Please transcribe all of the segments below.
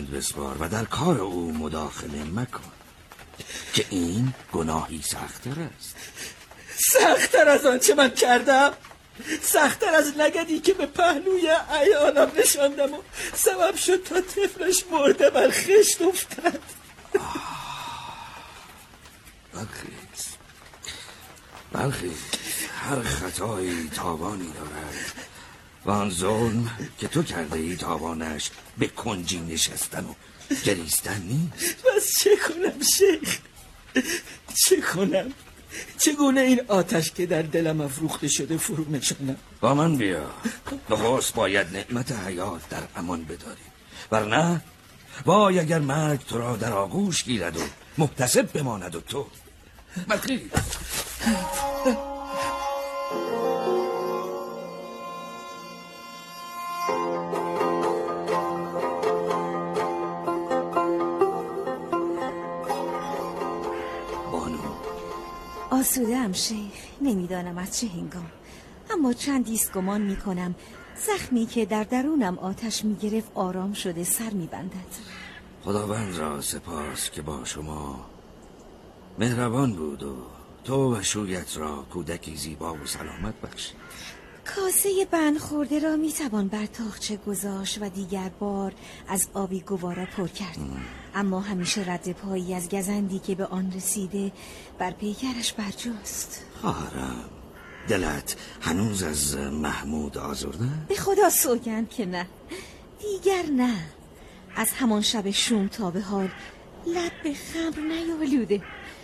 خداوند بسپار و در کار او مداخله مکن که این گناهی سخت‌تر است. سخت‌تر از آنچه من کردم؟ سخت‌تر از لگدی که به پهلوی عیالم نشاندم و سبب شد تا طفلش مرده بر خشت افتد. بلخیز هر خطایی تاوانی دارد و آن ظلم که تو کرده ای تاوانش به کنجی نشستن و گریستن نیست. بس چه کنم شیخ؟ چه کنم؟ چگونه این آتش که در دلم افروخته شده فرو نشانم؟ با من بیا. نخست باید نعمت حیات در امان بداری، ورنه وای اگر مرگ تو را در آغوش گیرد و محتسب بماند و تو بلخیز. آسوده‌ام شیخ، نمیدانم از چه هنگام، اما چندیست گمان میکنم زخمی که در درونم آتش میگرفت آرام شده سر میبندد. خداوند را سپاس که با شما مهربان بود و تو و شویت را کودکی زیبا و سلامت بخشید. کاسه بند خورده را میتوان بر تاقچه گذاشت و دیگر بار از آبی گوارا پر کرد، اما همیشه رد پایی از گزندی که به آن رسیده بر پیکرش برجاست. خواهرم، دلت هنوز از محمود آزرده؟ به خدا سوگند که نه، دیگر نه. از همان شب شوم تا به حال لب به خمر نیالوده،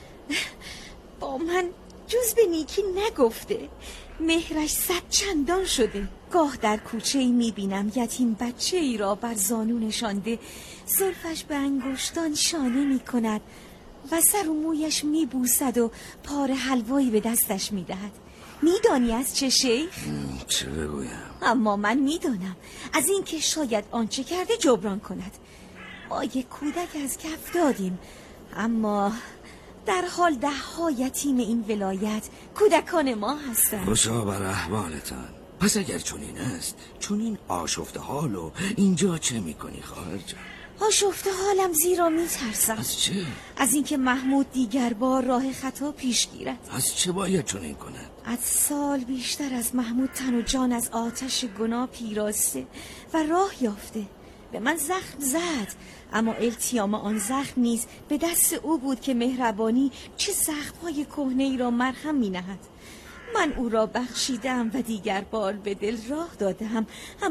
با من جز به نیکی نگفته، مهرش 100 چندان شده. گاه در کوچه ای میبینم یتیم بچه ای را بر زانو نشانده، زلفش به انگشتان شانه میکند و سر و مویش میبوسد و پاره حلوایی به دستش میدهد. میدانی از چه شیخ؟ چه بگویم؟ اما من میدانم از این که شاید آنچه کرده جبران کند. ما یک کودک از کف دادیم، اما در حال 10 یتیم این ولایت کودکان ما هستند. خوشا بر احوالتان. پس اگر چنین است، چنین آشفته حال و اینجا چه میکنی خواهر جان؟ آشفته حالم زیرا میترسم. از چه؟ از اینکه محمود دیگر بار راه خطا پیش گیرد. از چه باید چنین کند؟ از سال بیشتر از محمود تن و جان از آتش گناه پیراسته و راه یافته. به من زخم زد، اما التیام آن زخم نیز به دست او بود که مهربانی چه زخم‌های کهنه‌ای را مرهم می‌نهد. من او را بخشیدم و دیگر بار به دل راه دادم،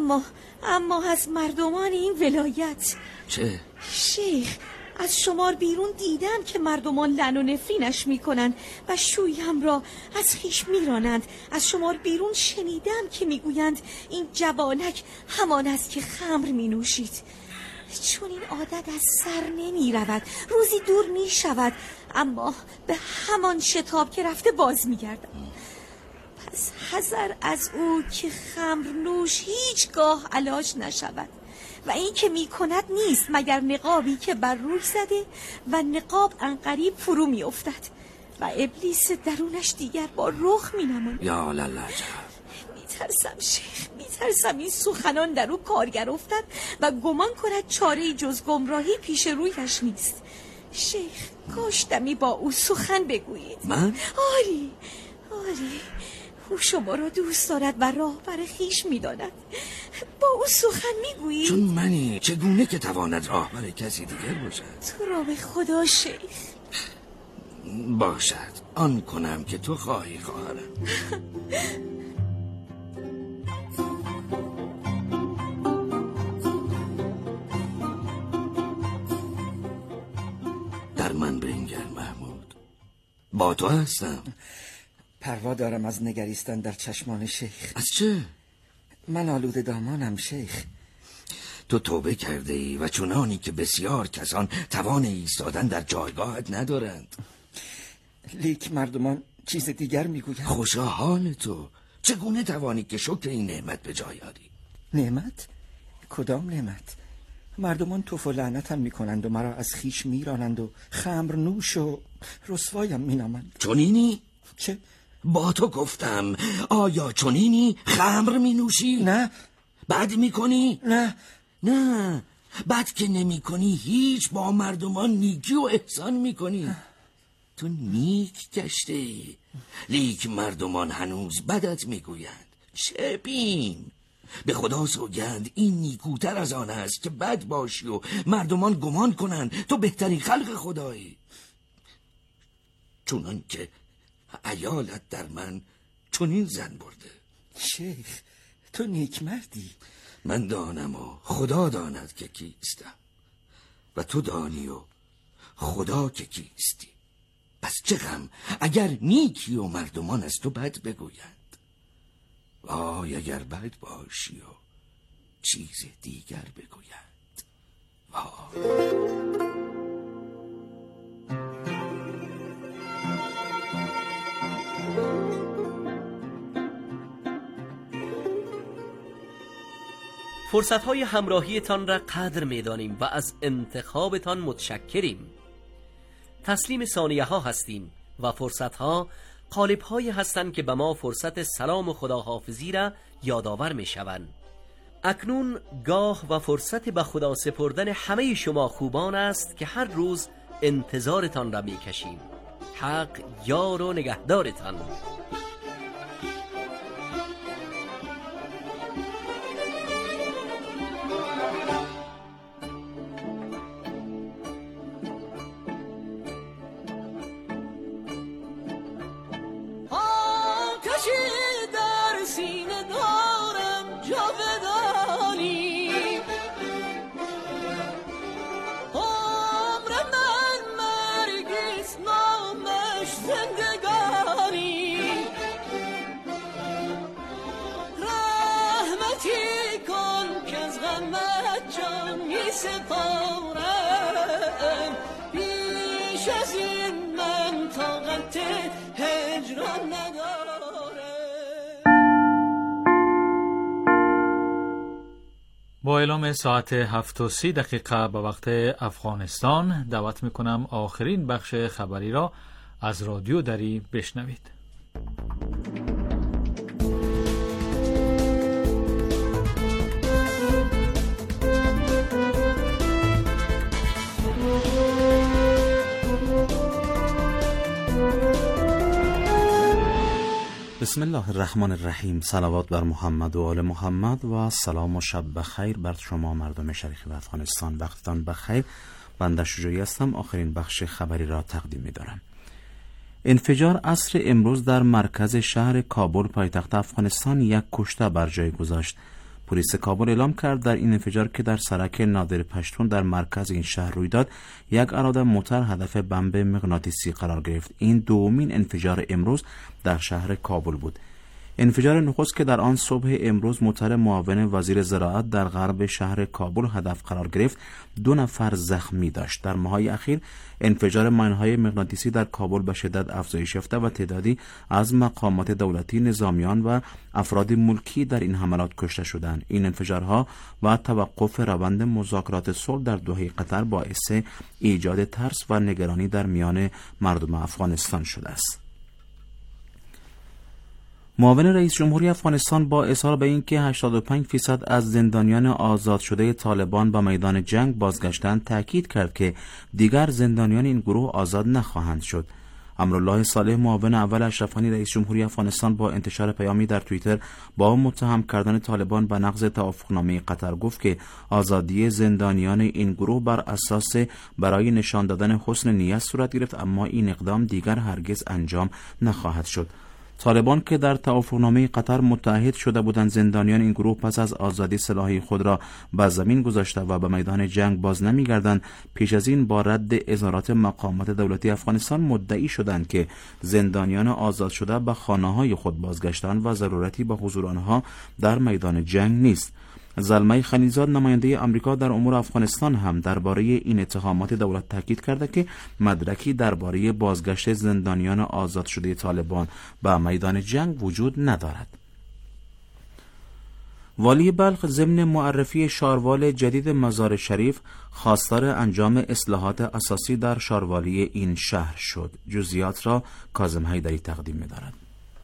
اما از مردمان این ولایت. چه؟ شیخ، از شمار بیرون دیدم که مردمان لعن و نفرینش میکنند و شویم را از خویش میرانند. از شمار بیرون شنیدم که میگویند این جوانک همان است که خمر مینوشید. چون این عادت از سر نمی رود، روزی دور می شود، اما به همان شتاب که رفته باز می گردم. پس حذر از او که خمر نوش هیچگاه علاج نشود و این که می کند نیست مگر نقابی که بر روی زده و نقاب عنقریب فرو می افتد و ابلیس درونش دیگر با رخ می نماند. یا للجب. میترسم شیخ، میترسم این سخنان در او کارگر افتد و گمان کند چاره‌ای جز گمراهی پیش رویش نیست. شیخ، کاش دمی با او سخن بگویید. من؟ آری، او شما را دوست دارد و راه بر خویش میداند. با او سخن میگویید؟ چون منی چگونه که تواند راه بر کسی دیگر باشد؟ تو را به خدا شیخ. باشد، آن کنم که تو خواهی خواهرم. در من بنگر محمود، با تو هستم. پروا دارم از نگریستن در چشمان شیخ. از چه؟ من آلوده دامانم شیخ. تو توبه کرده ای و چنانی که بسیار کسان توان ایستادن در جایگاهت ندارند. لیک مردمان چیز دیگر میگویند. خوشا حال تو، چگونه توانی که شکر این نعمت به جای آری؟ نعمت؟ کدام نعمت؟ مردمان توف و لعنتم میکنند و مرا از خیش میرانند و خمر نوش و رسوایم مینامند. چنینی؟ چه؟ با تو گفتم آیا چنینی؟ خمر می نوشی؟ نه. بد می کنی؟ نه. بد که نمی کنی هیچ، با مردمان نیکی و احسان می کنی. تو نیک گشته ای، لیک مردمان هنوز بدت می گویند. چه بیم؟ به خدا سوگند این نیکوتر از آن است که بد باشی و مردمان گمان کنند تو بهترین خلق خدایی، چونان که عیالت در من چنین زن برده. شیخ تو نیک مردی. من دانم و خدا داند که کیستم و تو دانی و خدا که کیستی. پس چه غم اگر نیکی و مردمان از تو بد بگویند. وای اگر بد باشی و چیز دیگر بگویند. وای. فرصت‌های همراهیتان را قدر می‌دانیم و از انتخابتان متشکریم. تسلیم ثانیه‌ها هستیم و فرصت‌ها قالب‌هایی هستند که به ما فرصت سلام و خداحافظی را یادآور می‌شوند. اکنون گاه و فرصت به خدا سپردن همه شما خوبان است که هر روز انتظارتان را می‌کشیم. حق یار و نگهدارتان. با اعلام ساعت 7:30 به وقت افغانستان دعوت میکنم آخرین بخش خبری را از رادیو دری بشنوید. بسم الله الرحمن الرحیم. صلوات بر محمد و آل محمد و سلام و شب بخیر بر شما مردم شریف افغانستان. وقتتان بخیر. بنده شجاعی هستم. آخرین بخش خبری را تقدیم می‌دارم. انفجار عصر امروز در مرکز شهر کابل پایتخت افغانستان یک کشته بر جای گذاشت. پلیس کابل اعلام کرد در این انفجار که در سرک نادر پشتون در مرکز این شهر روی داد، یک اراده موتر هدف بمب مغناطیسی قرار گرفت. این دومین انفجار امروز در شهر کابل بود. انفجار نخست که در آن صبح امروز موتر معاون وزیر زراعت در غرب شهر کابل هدف قرار گرفت، 2 نفر زخمی داشت. در ماه‌های اخیر انفجار ماین‌های مغناطیسی در کابل به شدت افزایش یافته و تعدادی از مقامات دولتی، نظامیان و افراد ملکی در این حملات کشته شدند. این انفجارها و توقف روند مذاکرات صلح در دوحه قطر باعث ایجاد ترس و نگرانی در میان مردم افغانستان شده است. معاون رئیس جمهوری افغانستان با اصرار به اینکه 85% از زندانیان آزاد شده طالبان به میدان جنگ بازگشتند، تاکید کرد که دیگر زندانیان این گروه آزاد نخواهند شد. امرالله صالح، معاون اول اشرف غنی رئیس جمهوری افغانستان، با انتشار پیامی در توییتر با متهم کردن طالبان به نقض توافقنامه قطر گفت که آزادی زندانیان این گروه بر اساس برای نشان دادن حسن نیت صورت گرفت، اما این اقدام دیگر هرگز انجام نخواهد شد. طالبان که در توافقنامه قطر متعهد شده بودند زندانیان این گروه پس از آزادی سلاحی خود را به زمین گذاشته و به میدان جنگ باز نمی‌گردند، پیش از این با رد اظهارات مقامات دولتی افغانستان مدعی شدند که زندانیان آزاد شده به خانه‌های خود بازگشتند و ضرورتی به حضور آنها در میدان جنگ نیست. زلمه خلیلزاد، نماینده آمریکا در امور افغانستان، هم درباره این اتهامات دولت تاکید کرده که مدرکی درباره بازگشت زندانیان آزاد شده طالبان به میدان جنگ وجود ندارد. والی بلخ ضمن معرفی شاروال جدید مزار شریف خواستار انجام اصلاحات اساسی در شاروالی این شهر شد. جزئیات را کاظم حیدری تقدیم می‌دارد.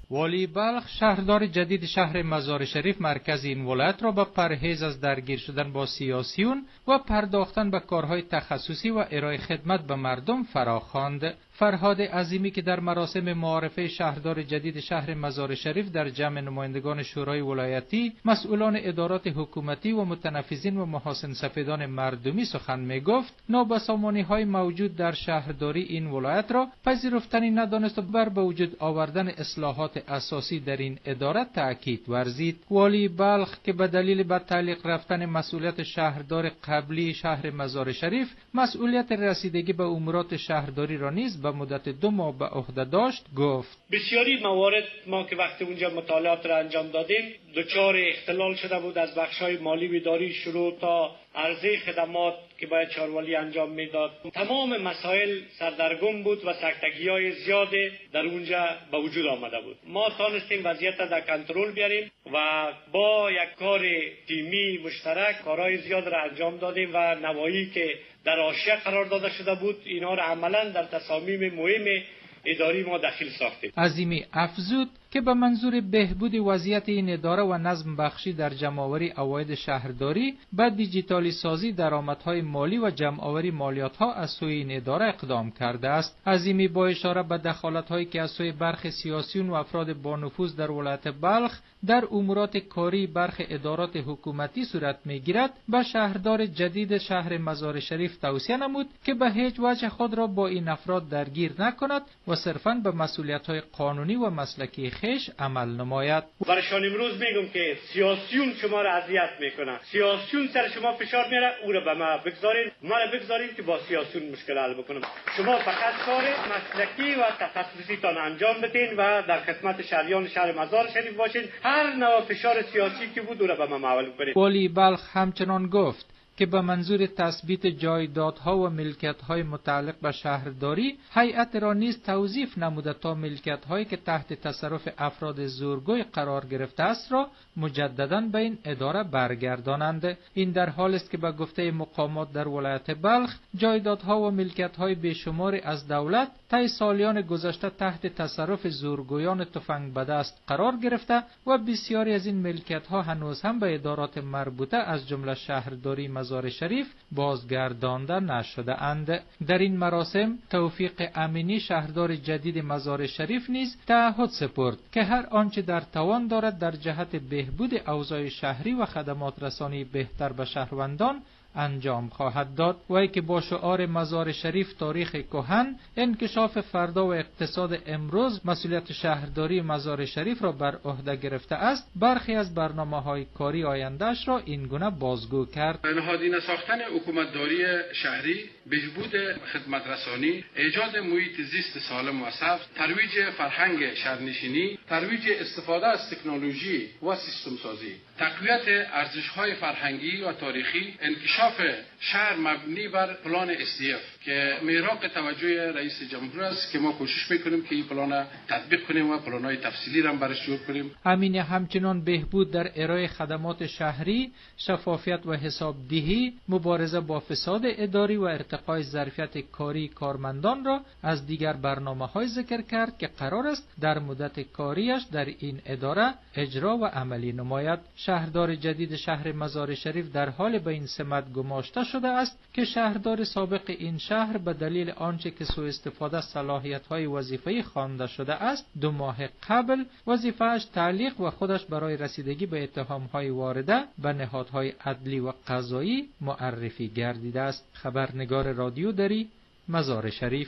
والی بلخ شهردار جدید شهر مزار شریف مرکز این ولایت را با پرهیز از درگیر شدن با سیاسیون و پرداختن به کارهای تخصصی و ارائه خدمت به مردم فراخواند. فرهاد عظیمی که در مراسم معارفه شهردار جدید شهر مزار شریف در جمع نمایندگان شورای ولایتی، مسئولان ادارات حکومتی و متنفذین و محاسن سفیدان مردمی سخن می‌گفت، نابسامانی‌های موجود در شهرداری این ولایت را پذیرفتنی ندانست و بر به وجود آوردن اصلاحات اساسی در این اداره تأکید ورزید. والی بلخ که به دلیل به تعلیق رفتن مسئولیت شهردار قبلی شهر مزار شریف، مسئولیت رسیدگی به امورات شهرداری را نیز به مدت 2 ماه به عهده داشت، گفت بسیاری موارد ما که وقتی اونجا مطالعات را انجام دادیم دچار اختلال شده بود، از بخش‌های مالی و اداری شروع تا عرضه خدمات که باید چاروالی انجام میداد. تمام مسائل سردرگم بود و سکتگی‌های زیاد در اونجا به وجود آمده بود. ما تانستیم وضعیت را در کنترل بیاریم و با یک کار تیمی مشترک کارهای زیاد را انجام دادیم و نواحی که در حاشیه قرار داده شده بود اینا را عملاً در تصامیم مهم اداری ما داخل ساختیم. عظیمی افزود که به منظور بهبود وضعیت این اداره و نظم بخشی در جمع‌آوری عواید شهرداری به دیجیتالی سازی درآمدهای مالی و جمع‌آوری مالیات‌ها از سوی این اداره اقدام کرده است. عظیمی با اشاره به دخالت‌هایی که از سوی برخی سیاسیون و افراد با نفوذ در ولایت بلخ در امورات کاری برخی ادارات حکومتی صورت می‌گیرد، به شهردار جدید شهر مزار شریف توصیه نمود که به هیچ وجه خود را با این افراد درگیر نکند و صرفاً به مسئولیت‌های قانونی و مسلکی خیش عمل نماید. برشان امروز میگم که سیاسیون شما را اذیت میکنن، سیاسیون سر شما فشار میاره، او را به ما بگذارین، ما را بگذارین که با سیاسیون مشکل حل بکنم. شما فقط کار مسلکی و تخصصی تان انجام بدین و در خدمت شهریان شهر مزار شریف باشین. هر نوع فشار سیاسی که بود او را به ما محول کنید. والی بلخ همچنان گفت که به منظور تثبیت جایدادها و ملکیت‌های متعلق به شهرداری، هیئت را نیز توظیف نموده تا ملکیت‌هایی که تحت تصرف افراد زورگوی قرار گرفته است را مجدداً به این اداره برگردانند. این در حالی است که به گفته مقامات در ولایت بلخ، جایدادها و ملکیت‌های بیشماری از دولت طی سالیان گذشته تحت تصرف زورگویان تفنگ به دست قرار گرفته و بسیاری از این ملکیت‌ها هنوز هم به ادارات مربوطه از جمله شهرداری مزار شریف بازگردانده نشده اند. در این مراسم توفیق امینی شهردار جدید مزار شریف نیز تعهد سپرد که هر آنچه در توان دارد در جهت بهبود اوضاع شهری و خدمات رسانی بهتر به شهروندان انجام خواهد داد. وی که با شعار مزار شریف تاریخ کهن، انکشاف فردا و اقتصاد امروز مسئولیت شهرداری مزار شریف را بر عهده گرفته است، برخی از برنامه‌های کاری آینده‌اش را این گونه بازگو کرد. نهادینه ساختن حکومتداری شهری، بهبود خدمت رسانی، ایجاد محیط زیست سالم و سبز، ترویج فرهنگ شهرنشینی، ترویج استفاده از تکنولوژی و سیستم سازی، تقویت ارزش‌های فرهنگی و تاریخی، انکشاف شهر مبنی بر پلان SDF که میراق توجه رئیس جمهور است که ما کوشش میکنیم که این پلان تطبیق کنیم و پلان‌های تفصیلی را برش جور کنیم. امین همچنان بهبود در ارائه خدمات شهری، شفافیت و حسابدهی، مبارزه با فساد اداری و ارتقای ظرفیت کاری کارمندان را از دیگر برنامه‌های ذکر کرد که قرار است در مدت کاریش در این اداره اجرا و عملی نماید. شهردار جدید شهر مزار شریف در حال به این سمت گماشته شده است که شهردار سابق این شهر به دلیل آنچه که سوء استفاده صلاحیت‌های وظیفه‌ای خوانده شده است 2 ماه قبل وظیفه‌اش تعلیق و خودش برای رسیدگی به اتهام‌های وارده به نهادهای عدلی و قضایی معرفی گردیده است. خبرنگار رادیو دری، مزار شریف.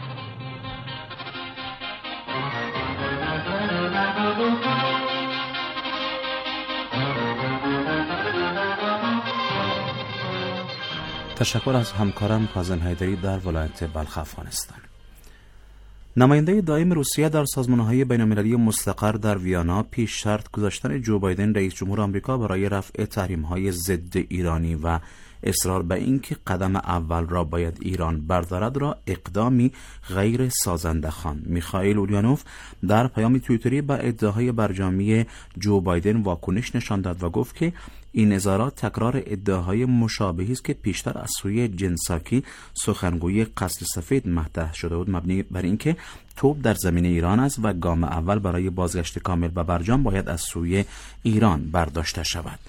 تشکر از همکارم کاظم حیدری در ولایت بلخ افغانستان. نماینده دائم روسیه در سازمان‌های بین‌المللی مستقر در ویانا پیش شرط گذاشتن جو بایدن رئیس جمهور آمریکا برای رفع تحریم‌های ضد ایرانی و اصرار به اینکه قدم اول را باید ایران بردارد را اقدامی غیر سازنده خواند. میخائیل اولیانوف در پیام توییتری به ادعاهای برجامی جو بایدن واکنش نشان داد و گفت که این اظهارات تکرار ادعاهای مشابهی است که پیشتر از سوی جن ساکی سخنگوی قصر سفید مطرح شده بود، مبنی بر اینکه توپ در زمین ایران است و گام اول برای بازگشت کامل به برجام باید از سوی ایران برداشته شود.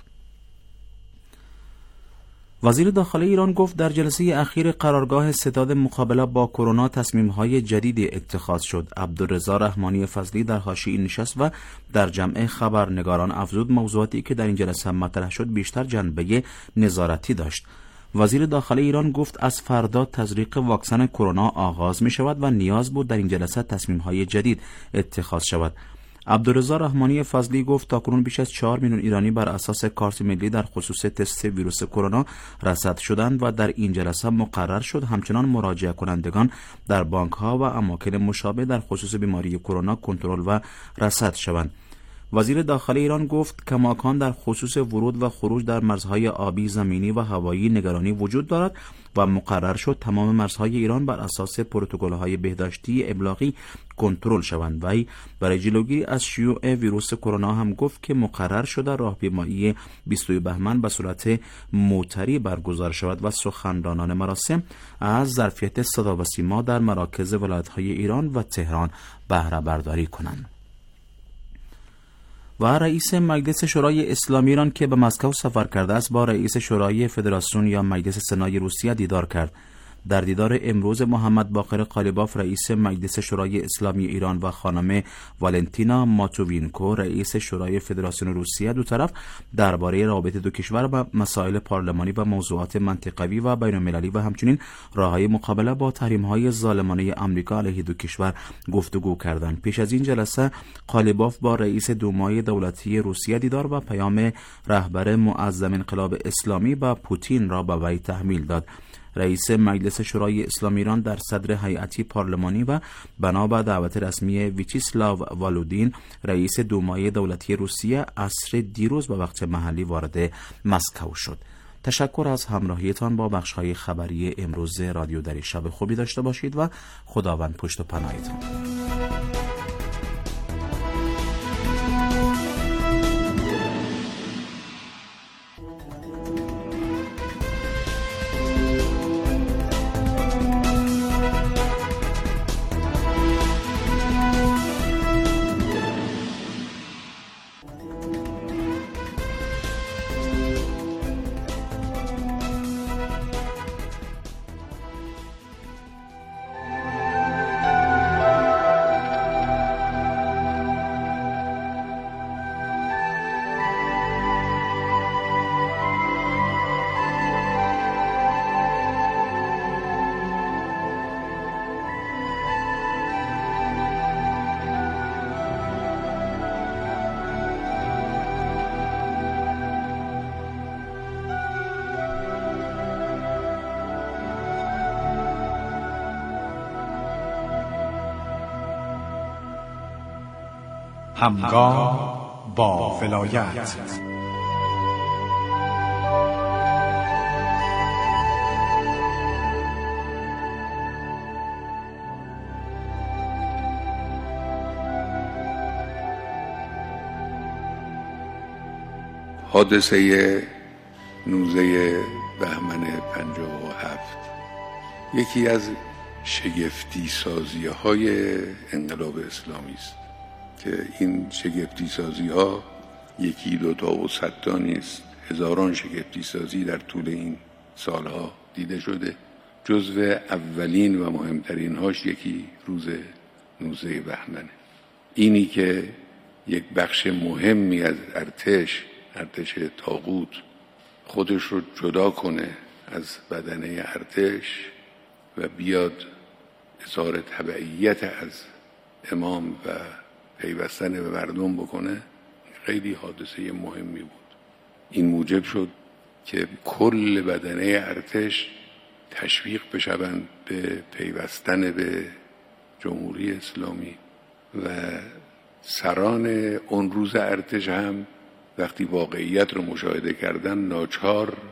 وزیر داخلی ایران گفت در جلسه اخیر قرارگاه ستاد مقابله با کرونا تصمیم‌های جدیدی اتخاذ شد. عبدالرضا رحمانی فضلی در حاشیه نشست و در جمع خبرنگاران افزود موضوعاتی که در این جلسه مطرح شد بیشتر جنبه نظارتی داشت. وزیر داخلی ایران گفت از فردا تزریق واکسن کرونا آغاز می شود و نیاز بود در این جلسه تصمیم‌های جدید اتخاذ شود. عبدالرضا رحمانی فضلی گفت تاکنون بیش از 4 میلیون ایرانی بر اساس کارت ملی در خصوص تست ویروس کرونا رصد شدند و در این جلسه مقرر شد همچنان مراجعه کنندگان در بانک‌ها و اماکن مشابه در خصوص بیماری کرونا کنترل و رصد شوند. وزیر داخلی ایران گفت کماکان در خصوص ورود و خروج در مرزهای آبی، زمینی و هوایی نگرانی وجود دارد و مقرر شد تمام مرزهای ایران بر اساس پروتکل‌های بهداشتی ابلاغی کنترل شوند. وی برای جلوگیری از شیوع ویروس کرونا هم گفت که مقرر شده راهپیمایی 22 بهمن به صورت موتری برگزار شود و سخنرانان مراسم از ظرفیت صدا و سیما در مراکز ولایت‌های ایران و تهران بهره برداری کنند. و رئیس مجلس شورای اسلامی ایران که به مسکو سفر کرده است با رئیس شورای فدراسیون یا مجلس سنای روسیه دیدار کرد. در دیدار امروز محمد باقر قالیباف رئیس مجلس شورای اسلامی ایران و خانم والنتینا ماتووینکو رئیس شورای فدراسیون روسیه دو طرف درباره روابط دو کشور و مسائل پارلمانی و موضوعات منطقوی و بین‌المللی و همچنین راه‌های مقابله با تحریم‌های ظالمانه آمریکا علیه دو کشور گفتگو کردند. پیش از این جلسه قالیباف با رئیس دومای دولتی روسیه دیدار و پیام رهبر معظم انقلاب اسلامی با پوتین را به وی تحمیل داد. رئیس مجلس شورای اسلامی ایران در صدر هیئتی پارلمانی و بنا به دعوت رسمی ویچیسلاو والودین رئیس دومای دولتی روسیه عصر دیروز به وقت محلی وارد مسکو شد. تشکر از همراهیتان با بخش‌های خبری امروز رادیو دری. شب خوبی داشته باشید و خداوند پشت و پناهتان. همگام با ولایت. حادثه 19 بهمن 57 یکی از شگفتی سازی های انقلاب اسلامی است که این شگفتی سازی ها یکی دو تا و صد تا نیست، هزاران شگفتی سازی در طول این سالها دیده شده. جزو اولین و مهمترین هاش یکی روز 19 بهمنه. اینی که یک بخش مهمی از ارتش طاغوت خودش رو جدا کنه از بدنه ارتش و بیاد اظهار تبعیت از امام و پیوستن به مردم بکنه، خیلی حادثه مهمی بود. این موجب شد که کل بدنه ارتش تشویق بشوند به پیوستن به جمهوری اسلامی و سران اون روز ارتش هم وقتی واقعیت رو مشاهده کردن ناچار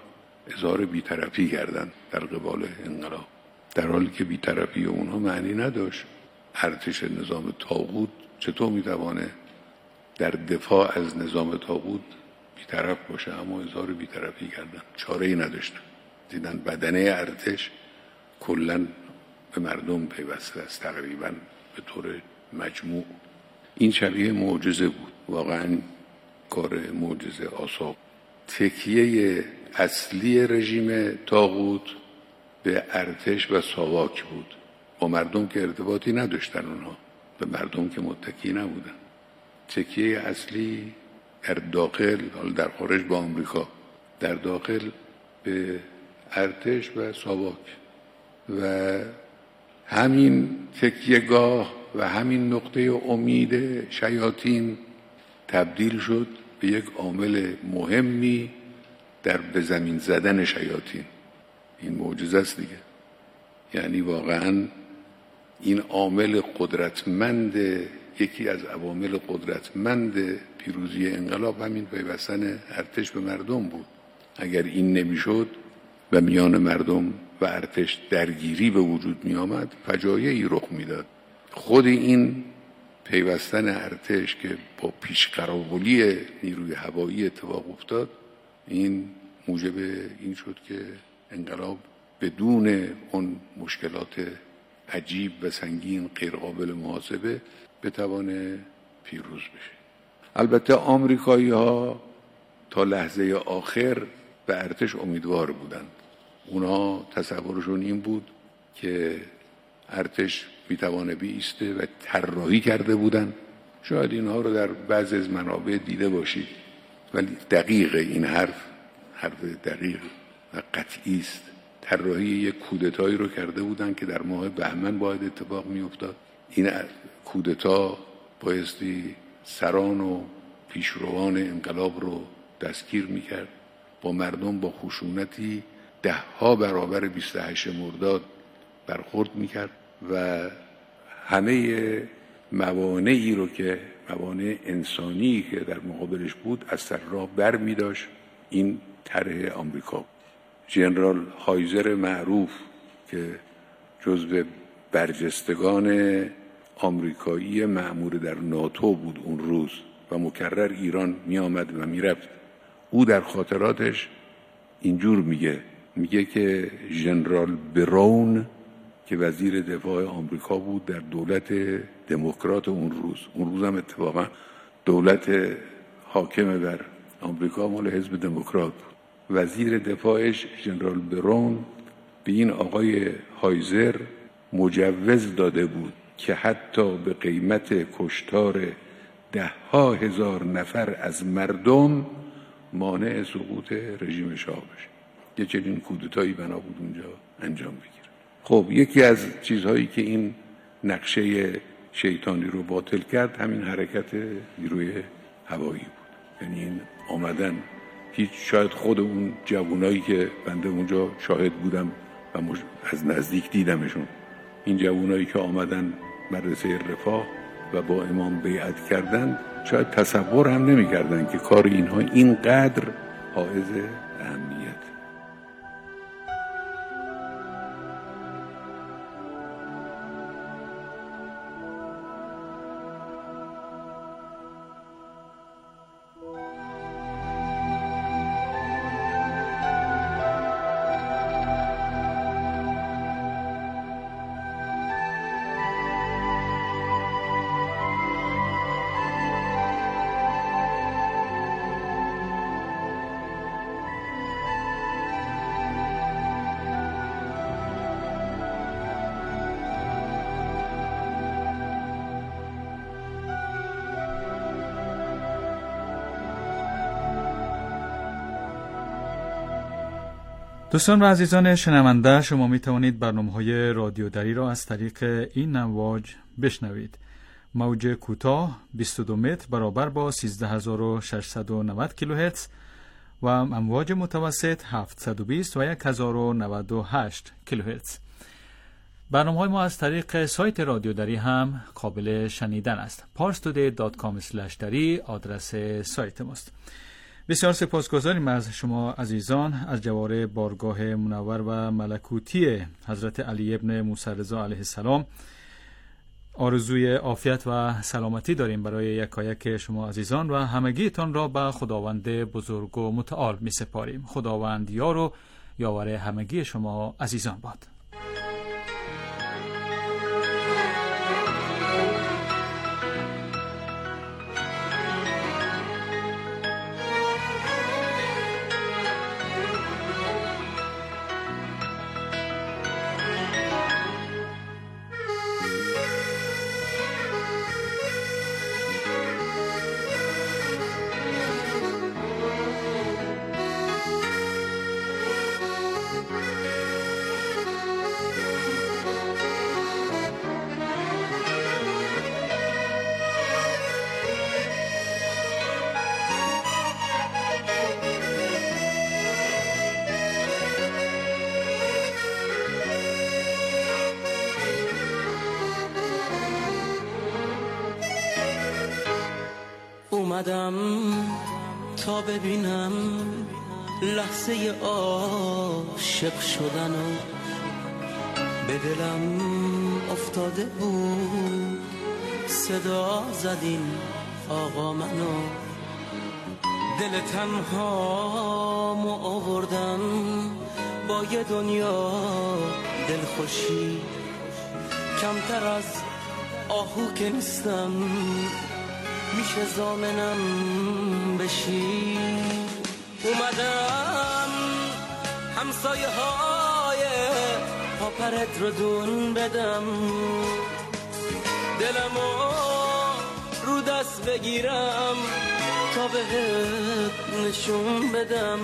اظهار بی‌طرفی کردند در قبال انقلاب، در حالی که بی‌طرفی اونها معنی نداشت. ارتش نظام طاغوت چطور میتوانه در دفاع از نظام طاغوت بی‌طرف باشه؟ اما اظهار بی‌طرفی کردن، چاره‌ای نداشتن. دیدن بدنه ارتش کلاً به مردم پیوسته است، تقریباً به طور مجموع. این شبیه معجزه بود، واقعاً کار معجزه آسا. تکیه اصلی رژیم طاغوت به ارتش و ساواک بود. با مردم که ارتباطی نداشتن، اونها به مردم که متکی نبودن. تکیه اصلی در داخل، حالا در خارج با آمریکا، در داخل به ارتش و ساواک، و همین تکیه‌گاه و همین نقطه امید شیاطین تبدیل شد به یک عامل مهمی در به زمین زدن شیاطین. این معجزه است دیگه. یعنی واقعاً این عامل قدرتمند، یکی از عوامل قدرتمند پیروزی انقلاب همین پیوستن ارتش به مردم بود. اگر این نمیشد و میان مردم و ارتش درگیری به وجود می آمد، فجایعی رخ میداد. خود این پیوستن ارتش که با پیشقراولی نیروی هوایی اتفاق افتاد، این موجب این شد که انقلاب بدون اون مشکلات عجیب و سنگین غیرقابل محاسبه بتوانه پیروز بشه. البته آمریکایی‌ها تا لحظه آخر به ارتش امیدوار بودند. اونا تصورشون این بود که ارتش میتوانه بیسته و طراحی کرده بودند. شاید اینها رو در بعضی از منابع دیده باشید، ولی دقیق این حرف دقیق و قطعی است. طراحی یک کودتایی رو کرده بودند که در ماه بهمن باید اتفاق میافتاد. این کودتا بایستی سران و پیشروان انقلاب رو دستگیر میکرد، با مردم با خشونتی 10 برابر 28 مرداد برخورد میکرد و همه موانعی رو که موانع انسانی که در مقابلش بود از سر راه بر میداشت. این طرح آمریکا. ژنرال هایزر معروف که جزو برجستگان آمریکایی مأمور در ناتو بود اون روز و مکرر ایران می آمد و می رفت، او در خاطراتش اینجور میگه که ژنرال براون که وزیر دفاع آمریکا بود در دولت دموکرات اون روز هم اتفاقا دولت حاکم بر آمریکا مال حزب دموکرات بود، وزیر دفاعش ژنرال براون به این آقای هایزر مجوز داده بود که حتی به قیمت کشتار 10,000 نفر از مردم مانع سقوط رژیم شاه بشه. یه چنین کودتایی بنا بود اونجا انجام بگیره. خب یکی از چیزهایی که این نقشه شیطانی رو باطل کرد همین حرکت نیروی هوایی بود. یعنی این آمدن، هیچ شاید خود اون جوانایی که بنده اونجا شاهد بودم و از نزدیک دیدمشون، این جوانایی که آمدن مدرسه رفاه و با امام بیعت کردند، شاید تصور هم نمی کردن که کار اینها اینقدر حائز اهمیت. دوستان و عزیزان شنونده، شما می توانید برنامه‌های رادیو دری را از طریق این امواج بشنوید. موج کوتاه 22 متر برابر با 13690 کیلوهرتز و امواج متوسط 720 و 1098 کیلوهرتز. برنامه‌های ما از طریق سایت رادیو دری هم قابل شنیدن است. parstoday.com/dari آدرس سایت ماست. بسیار سپاسگزاریم از شما عزیزان از جوار بارگاه منور و ملکوتی حضرت علی ابن موسی رضا علیه السلام. آرزوی عافیت و سلامتی داریم برای یکایک شما عزیزان و همگیتان را به خداوند بزرگ و متعال می سپاریم. خداوند یار و یاور همگی شما عزیزان باد. اومدم تا ببینم لحظه عاشق شدن و به دلم افتاده بود صدا زدین آقا منو، دل تنهامو آوردم با یه دنیا دلخوشی، کمتر از آهو که نیستم میشه زامنم بشی. اومدم همسایه های پاپرت رو دون بدم، دلمو رو دست بگیرم تا بهت نشون بدم،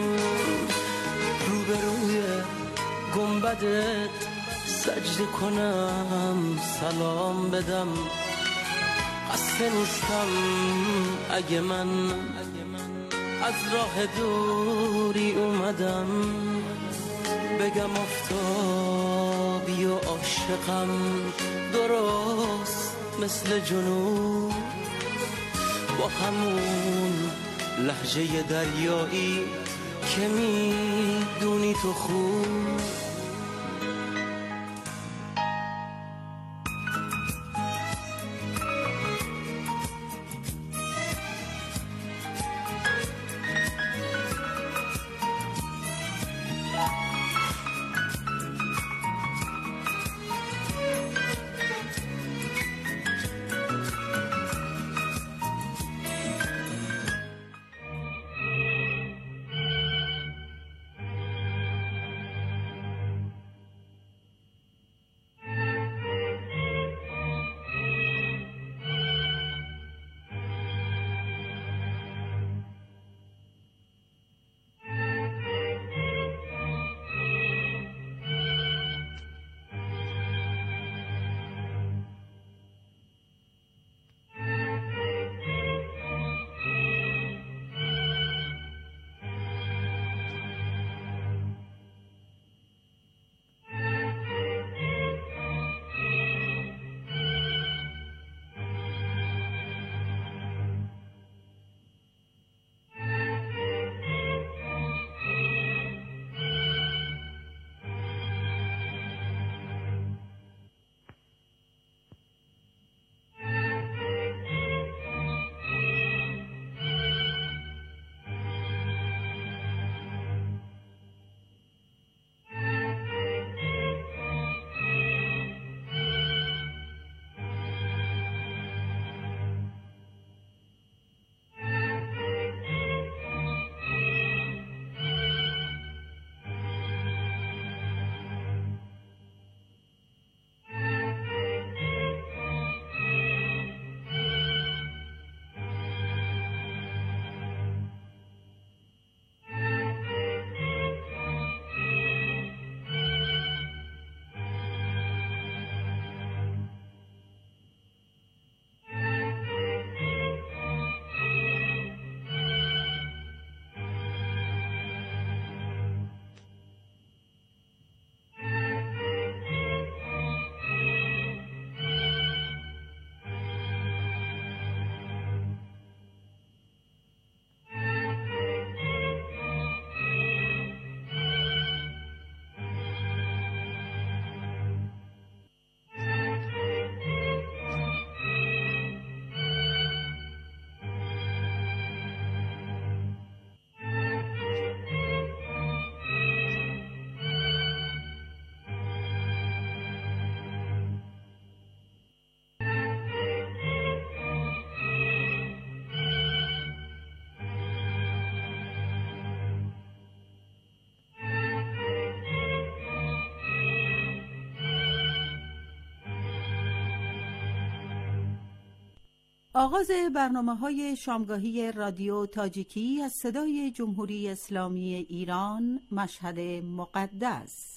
روبروی گنبدت سجده کنم سلام بدم. خسته نیستم اگه من از راه دوری اومدم، بگم آفتابی و عاشقم درست مثل جنوب، با همون لهجه دریایی که میدونی تو خوب. آغاز برنامه‌های شامگاهی رادیو تاجیکی از صدای جمهوری اسلامی ایران، مشهد مقدس.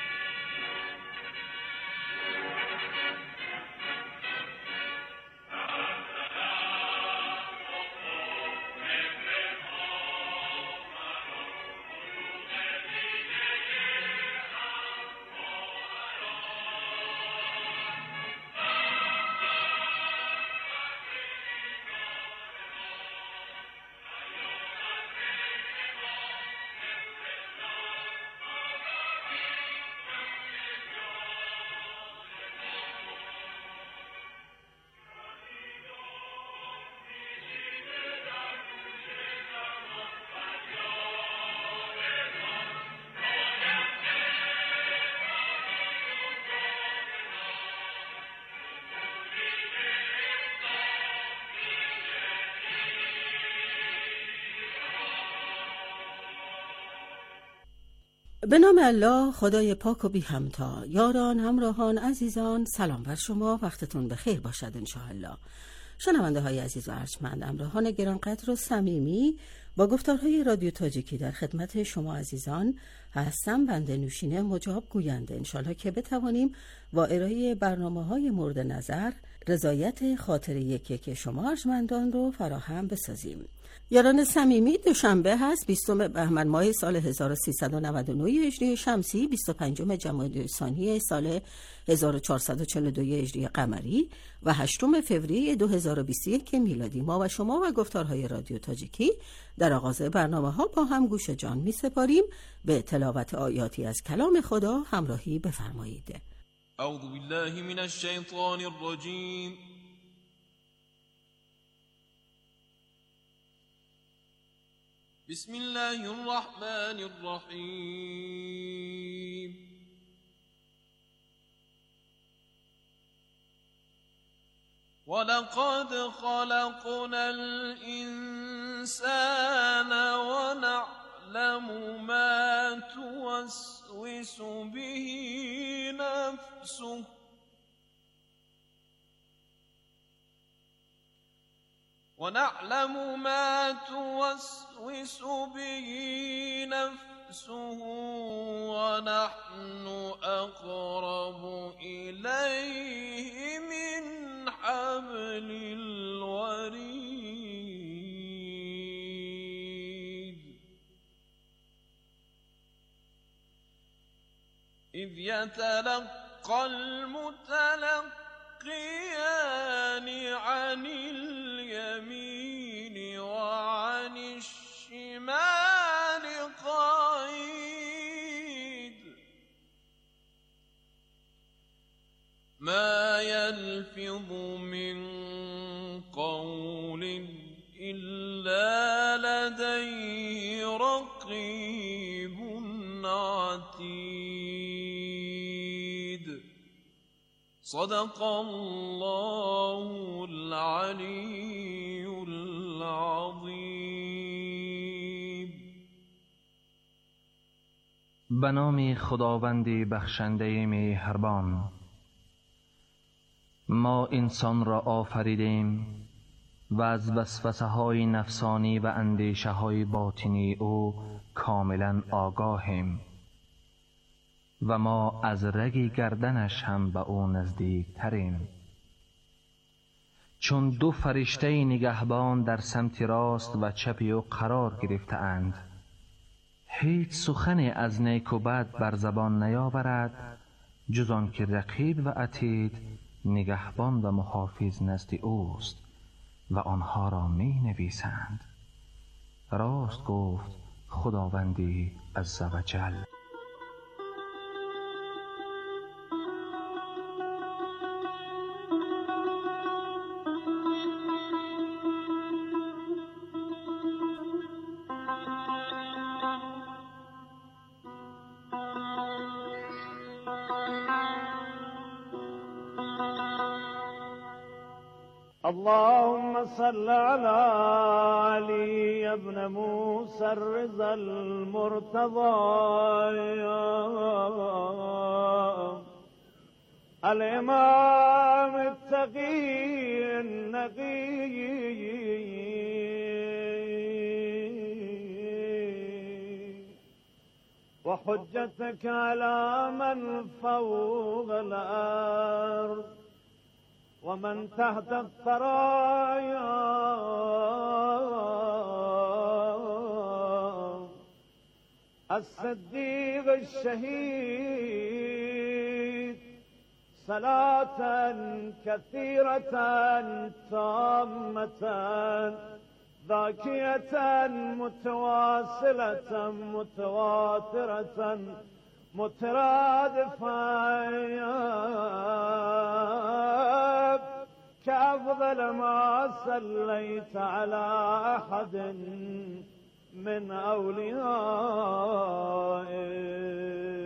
به نام الله، خدای پاک و بی همتا. یاران، همراهان، عزیزان، سلام بر شما، وقتتون بخیر باشد انشاءالله. شنونده های عزیز و ارجمند، همراهان گرانقدر و صمیمی، با گفتارهای رادیو تاجیکی در خدمت شما عزیزان هستم. بنده نوشین مجاب گوینده انشاءالله که بتوانیم با ارائه برنامه‌های مورد نظر رضایت خاطر یک شما ارجمندان رو فراهم بسازیم. یاران صمیمی، دوشنبه هست 20 بهمن ماه سال 1399 هجری شمسی، 25 جمادی الثانی سال 1442 هجری قمری و 8 فوریه 2021 میلادی. ما و شما و گفتارهای رادیو تاجیکی در آغاز برنامه‌ها با هم گوش جان می‌سپاریم. به تلاوت آیاتی از کلام خدا همراهی بفرمایید. اعوذ بالله من الشیطان الرجیم. بسم الله الرحمن الرحیم. ولقد خلقنا الإنسان ونعلم ما توسوس به نفسه ونعلم ما توسوس به نفسه ونحن أقرب إليه من حبل الوريد إذ يتلقى المتلقيان عن اليمين وعن الشمال قعيد ما يلفظ من قول إلا لديه رقيب عتيد. صدق الله العلی العظیم. به نام خداوند بخشنده مهربان. ما انسان را آفریدیم و از وسوسه های نفسانی و اندیشه های باطنی او کاملا آگاهیم و ما از رگ گردنش هم به او نزدیک تریم. چون 2 فرشته نگهبان در سمت راست و چپ او قرار گرفته اند، هیچ سخن از نیک و بد بر زبان نیاورد جز آن که رقیب و عتید نگهبان و محافظ نزد اوست و آنها را می نویسند. راست گفت خداوندی عزوجل. اللهم صل على علي ابن موسى الرضا المرتضى الإمام التقي النقي وحجتك على من فوق الأرض ومن تحت الثرايا الصديق الشهيد صلاة كثيرة تامة ذاكية متواصلة متواترة مترادفة كأفضل ما صليت على أحد من أوليائك.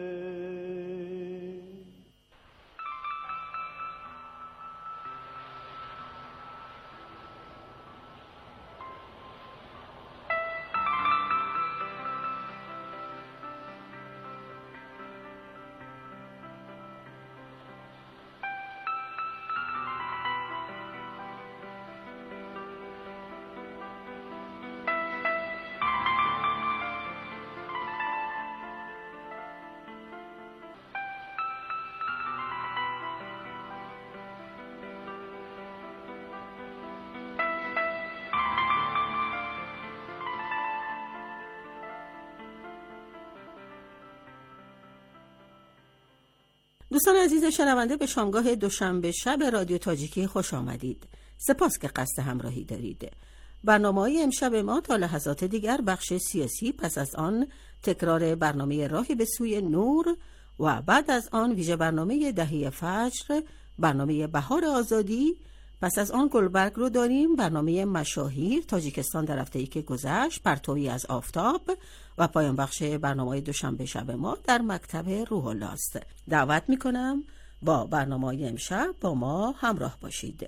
دوستان عزیز شنونده، به شامگاه دوشنبه شب رادیو تاجیکی خوش آمدید. سپاس که قصد همراهی دارید. برنامه‌های امشب ما تا لحظات دیگر بخش سیاسی، پس از آن تکرار برنامه راهی به سوی نور و بعد از آن ویژه برنامه دهه فجر، برنامه بهار آزادی، پس از آن گلبرگ رو داریم، برنامه مشاهیر تاجیکستان در هفته‌ای که گذشت، پرتویی از آفتاب و پایان بخش برنامه دوشنبه شب ما در مکتب روح الله است. دعوت میکنم با برنامه امشب با ما همراه باشید.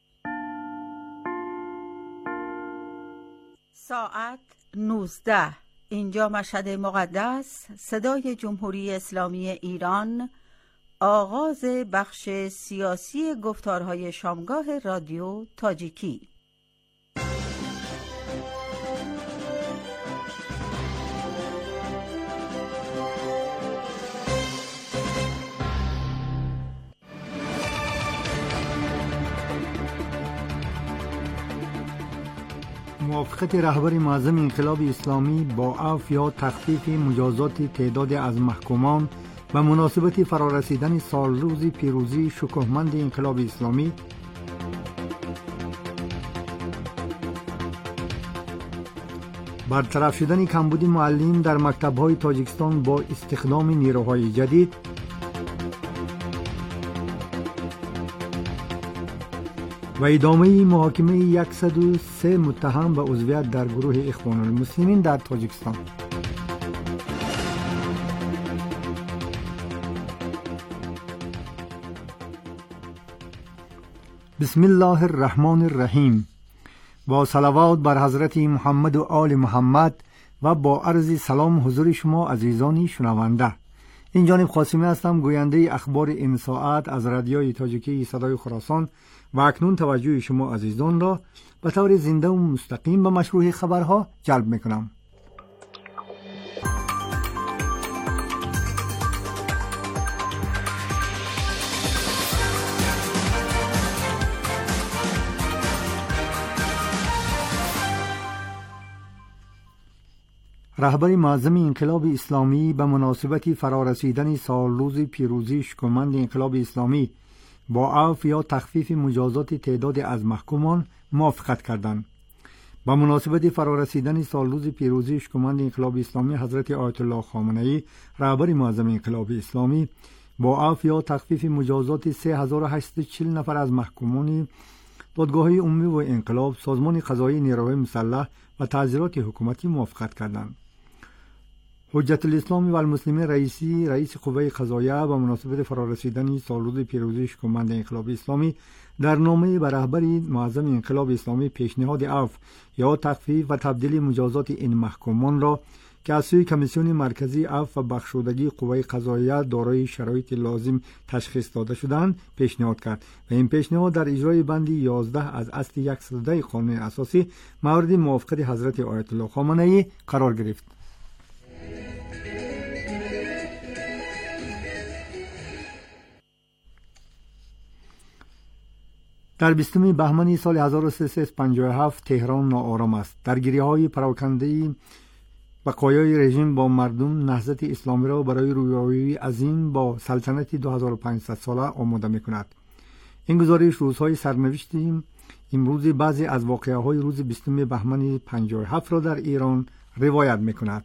ساعت 19 اینجا مشهد مقدس، صدای جمهوری اسلامی ایران، آغاز بخش سیاسی گفتارهای شامگاه رادیو تاجیکی. موافقت رهبر معظم انقلاب اسلامی با عفو یا تخفیف مجازات تعداد از محکومان و مناسبت فرارسیدن سال روز پیروزی شکوهمند انقلاب اسلامی، برطرف شدن کمبود معلم در مکتب‌های تاجیکستان با استخدام نیروهای جدید، و ادامه محاکمه 103 متهم و عضویت در گروه اخوان المسلمین در تاجیکستان. بسم الله الرحمن الرحیم. با صلوات بر حضرت محمد و آل محمد و با عرض سلام حضور شما عزیزانی شنونده. این جانب قاسمی هستم، گوینده اخبار این ساعت از رادیوی تاجیکی صدای خراسان، و اکنون توجه شما عزیزان را به طور زنده و مستقیم به مشروع خبرها جلب میکنم. رهبر معظم انقلاب اسلامی به مناسبت فرارسیدن سال روز پیروزی شکوهمند انقلاب اسلامی با عفو یا تخفیف مجازات تعداد از محکومان موافقت کردند. با مناسبت فرارسیدن سال روز پیروزی شکوهمند انقلاب اسلامی، حضرت آیت الله خامنه‌ای رهبر معظم انقلاب اسلامی با عفو یا تخفیف مجازات 3840 نفر از محکومان دادگاه‌های عمومی و انقلاب، سازمان قضایی نیروهای مسلح و تعزیرات حکومتی موافقت کردند. حجت الاسلام و المسلمین رئیس قوه قضاییه با مناسبت فرارسیدن سال روز پیروزی شکوهمند انقلاب اسلامی در نامه به رهبر معظم انقلاب اسلامی پیشنهاد عفو یا تخفیف و تبدیل مجازات این محکومان را که از سوی کمیسیون مرکزی عفو و بخشودگی قوه قضاییه دارای شرایط لازم تشخیص داده شدند پیشنهاد کرد و این پیشنهاد در اجرای بند 11 از اصل 110 قانون اساسی مورد موافقت حضرت آیت الله خامنه‌ای قرار گرفت. در 20 بهمن سال 1357 تهران ناآرام است. درگیری‌های پراکنده بقایای رژیم با مردم نهضت اسلامی را برای رویارویی عظیم با سلطنت 2500 ساله آماده می‌کند. این گزارش روزهای سرنوشت امروز بعضی از واقعه‌های روز 20 بهمن 57 را در ایران روایت می‌کند.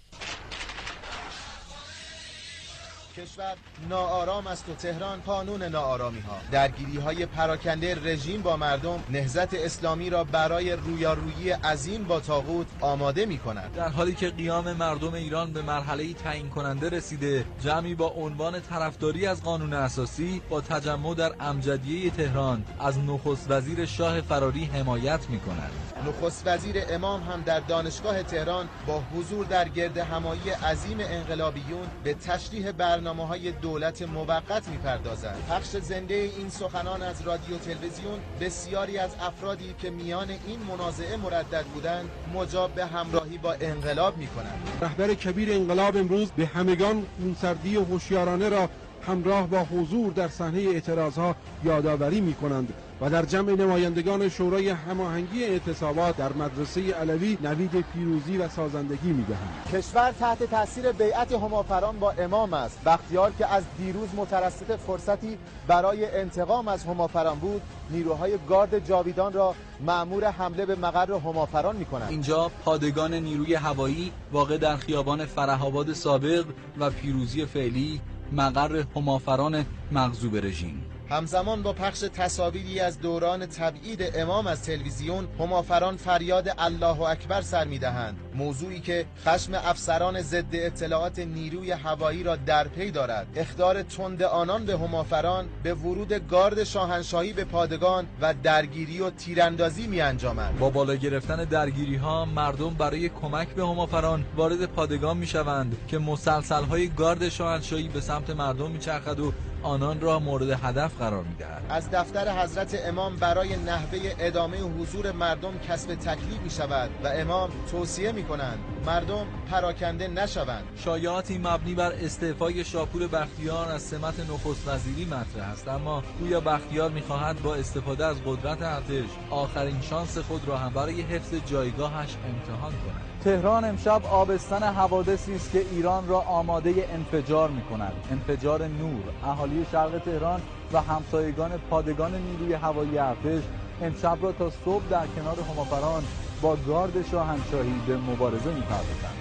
کشور ناآرام است و تهران قانون ناآرامی ها. درگیری های پراکنده رژیم با مردم نهضت اسلامی را برای رویارویی عظیم با طاغوت آماده می کند. در حالی که قیام مردم ایران به مرحله تعیین کننده رسیده، جمعی با عنوان طرفداری از قانون اساسی با تجمع در امجدیه تهران از نخست وزیر شاه فراری حمایت می کند. نخست وزیر امام هم در دانشگاه تهران با حضور در گرد همایی عظیم انقلابیون به تشریح برنامه‌های دولت موقت می‌پردازند. پخش زنده این سخنان از رادیو تلویزیون بسیاری از افرادی که میان این منازعه مردد بودند مجاب به همراهی با انقلاب می‌کنند. رهبر کبیر انقلاب امروز به همگان خونسردی و هوشیارانه را همراه با حضور در صحنه اعتراضها یادآوری می‌کنند و در جمع نمایندگان شورای هماهنگی اعتصابات در مدرسه علوی نوید پیروزی و سازندگی می‌دهند. کشور تحت تاثیر بیعت همافران با امام است. بختیار که از دیروز مترصد فرصتی برای انتقام از همافران بود، نیروهای گارد جاویدان را مأمور حمله به مقر همافران می‌کنند. اینجا پادگان نیروی هوایی واقع در خیابان فره‌آباد سابق و پیروزی فعلی مقر همافران مغضوب رژیم. همزمان با پخش تصاویری از دوران تبعید امام از تلویزیون، همافران فریاد الله اکبر سر می‌دهند، موضوعی که خشم افسران ضد اطلاعات نیروی هوایی را در پی دارد. اخطار تند آنان به همافران به ورود گارد شاهنشاهی به پادگان و درگیری و تیراندازی می‌انجامند. با بالا گرفتن درگیری‌ها مردم برای کمک به همافران وارد پادگان می‌شوند که مسلسل‌های گارد شاهنشاهی به سمت مردم می‌چرخد و آنان را مورد هدف قرار می‌دهد. از دفتر حضرت امام برای نحوه ادامه حضور مردم کسب تکلیف می‌شود و امام توصیه می‌کنند مردم پراکنده نشوند. شایعاتی مبنی بر استعفای شاپور بختیار از سمت نخست وزیری مطرح است، اما گویا بختیار می‌خواهد با استفاده از قدرت ارتش آخرین شانس خود را هم برای حفظ جایگاهش امتحان کند. تهران امشب آبستن حوادثی است که ایران را آماده انفجار می‌کند. انفجار نور. اهالی شرق تهران و همسایگان پادگان نیروی هوایی ارتش امشب را تا صبح در کنار همافران با گارد شاهنشاهی به مبارزه می‌پردازند.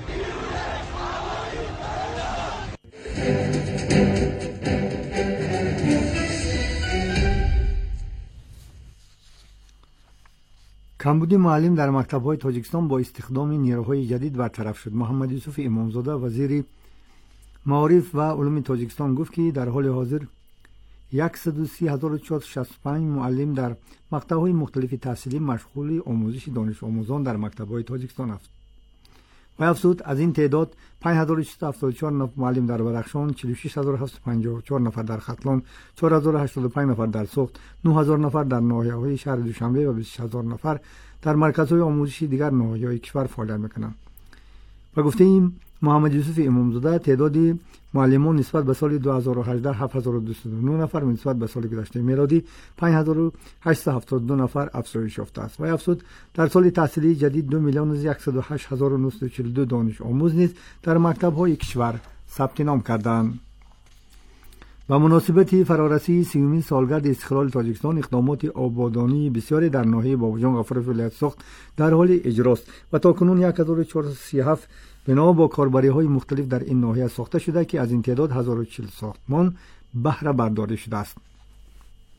کمبود معلم در مکتب‌های تاجیکستان با استخدام نیروهای جدید برطرف شد. محمد یوسف امامزاده وزیر معارف و علوم تاجیکستان گفت که در حال حاضر 130,465 معلم در مقطع‌های مختلف تحصیلی مشغول آموزش دانش آموزان در مکتب‌های تاجیکستان است. و افزود از این تعداد 5,674 معلم در بدخشان، 46,754 نفر در ختلان، 4,085 نفر در سوخت، 9,000 نفر در ناحیه‌های شهر دوشنبه و 26,000 نفر در مرکزهای آموزشی دیگر ناحیه‌های کشور فعالیت می‌کنند. و گفته ایم محمد یوسف امامزاده تعداد معلمان نسبت به سال 2018 7,209 نفر و نسبت به سال گذشته میلادی 5,872 نفر افزایش یافته است. و افزود در سال تحصیلی جدید 2,108,942 دانش آموز نیز در مکتب‌های کشور ثبت نام کردند. و مناسبت فرارسی 30مین سالگرد استقلال تاجیکستان اقدامات آبادانی بسیاری در ناحیه باباجان غفار ولایت سوخت در حال اجراست و تاکنون 1437 بنا با کاربری‌های مختلف در این ناحیه ساخته شده که از این تعداد 1040 ساختمان بهره برداری شده است.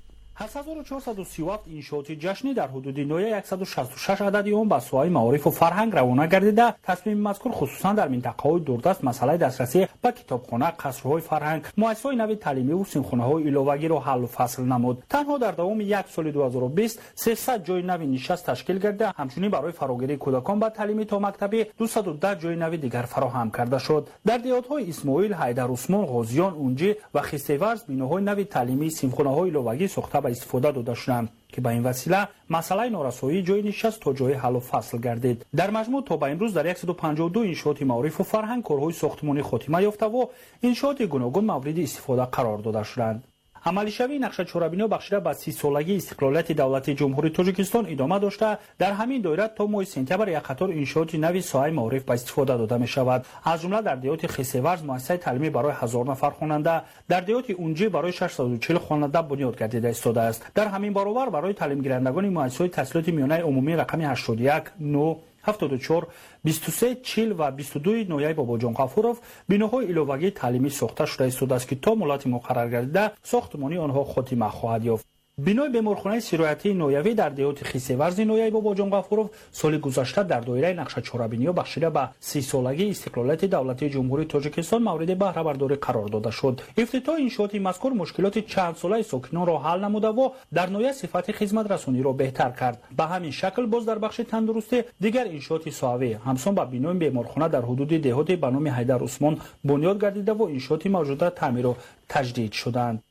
8437 انشاءات جشنی در حدود نویه 166 عددی اون به سوی معارف و فرهنگ روانه گردیده. تصمیم مذکور خصوصا در منطقه‌های دوردست مسئله دسترسی به کتابخانه، قصرهای فرهنگ، مؤسسه‌های نوی تعلیمی و سیمخانه‌های ایلوگی را حل و فصل نمود. تنها در دوام یک سال 2020 300 جای نوی نشست تشکیل گردیده. همچنین برای فراگیری کودکان به تعلیم تا مکتبی 210 جای نوی دیگر فراهم کرده شد. در دیهات‌های اسماعیل، حیدر عثمان، غازیان، اونجی و خیستیورز بیناهای نوی تعلیمی، سیمخانه‌های ایلوگی ساخته به استفاده داده شدند که به این وسیله مسئله نارسایی جای نشست تا جای حل و فصل گردید. در مجموع تا به امروز در 152 انشاءات معارف و فرهنگ کارهای ساختمانی خاتمه یافته و انشاءات گوناگون مورد استفاده قرار داده شدند. عملی شوی نقشه چهاربینی بخشیده به 30 سالگی استقلالیت دولت جمهوری تاجیکستان ادامه داشته. در همین دایره تا ماه سپتامبر یک قطار انشاءات نوی ساحه معارف به استفاده داده می شود. از جمله در دیهات خیسیورز مؤسسه تعلیمی برای 1000 نفر خواننده، در دیهات اونجی برای 640 خواننده بنیاد گردیده ایستاده است. در همین برابر برای تعلیم گیرندگان مؤسسه تحصیلات میانه عمومی رقم 81 9 74 23 40 و 22 نویه بابا جان غفورов بیناهای ایلوگی تعلیمی ساخته شده است که تا مولات مقرر گردیده ساختمانی آنها خاتمه خواهد یافت. بینای بیمارخانه سرایتی نویوی در دیهات خیسیورز نویه بابا جان غفورov سال گذشته در دایره نقشه چهاربینی بخشیده به 30 سالگی استقلالیت دولت جمهوری تاجیکستان مورد بهره برداری قرار داده شد. افتتاح انشاءات مذکور مشکلات چند ساله ساکنان را حل نموده و در نویه صفت خدمت رسانی را بهتر کرد. به همین شکل باز در بخش تندرستی دیگر انشاءات ساوی همسان با بینای بیمارخانه در حدود دیهات به نام حیدر عثمان بنیاد گردیده و انشاءات موجوده تعمیر و تجدید شدند.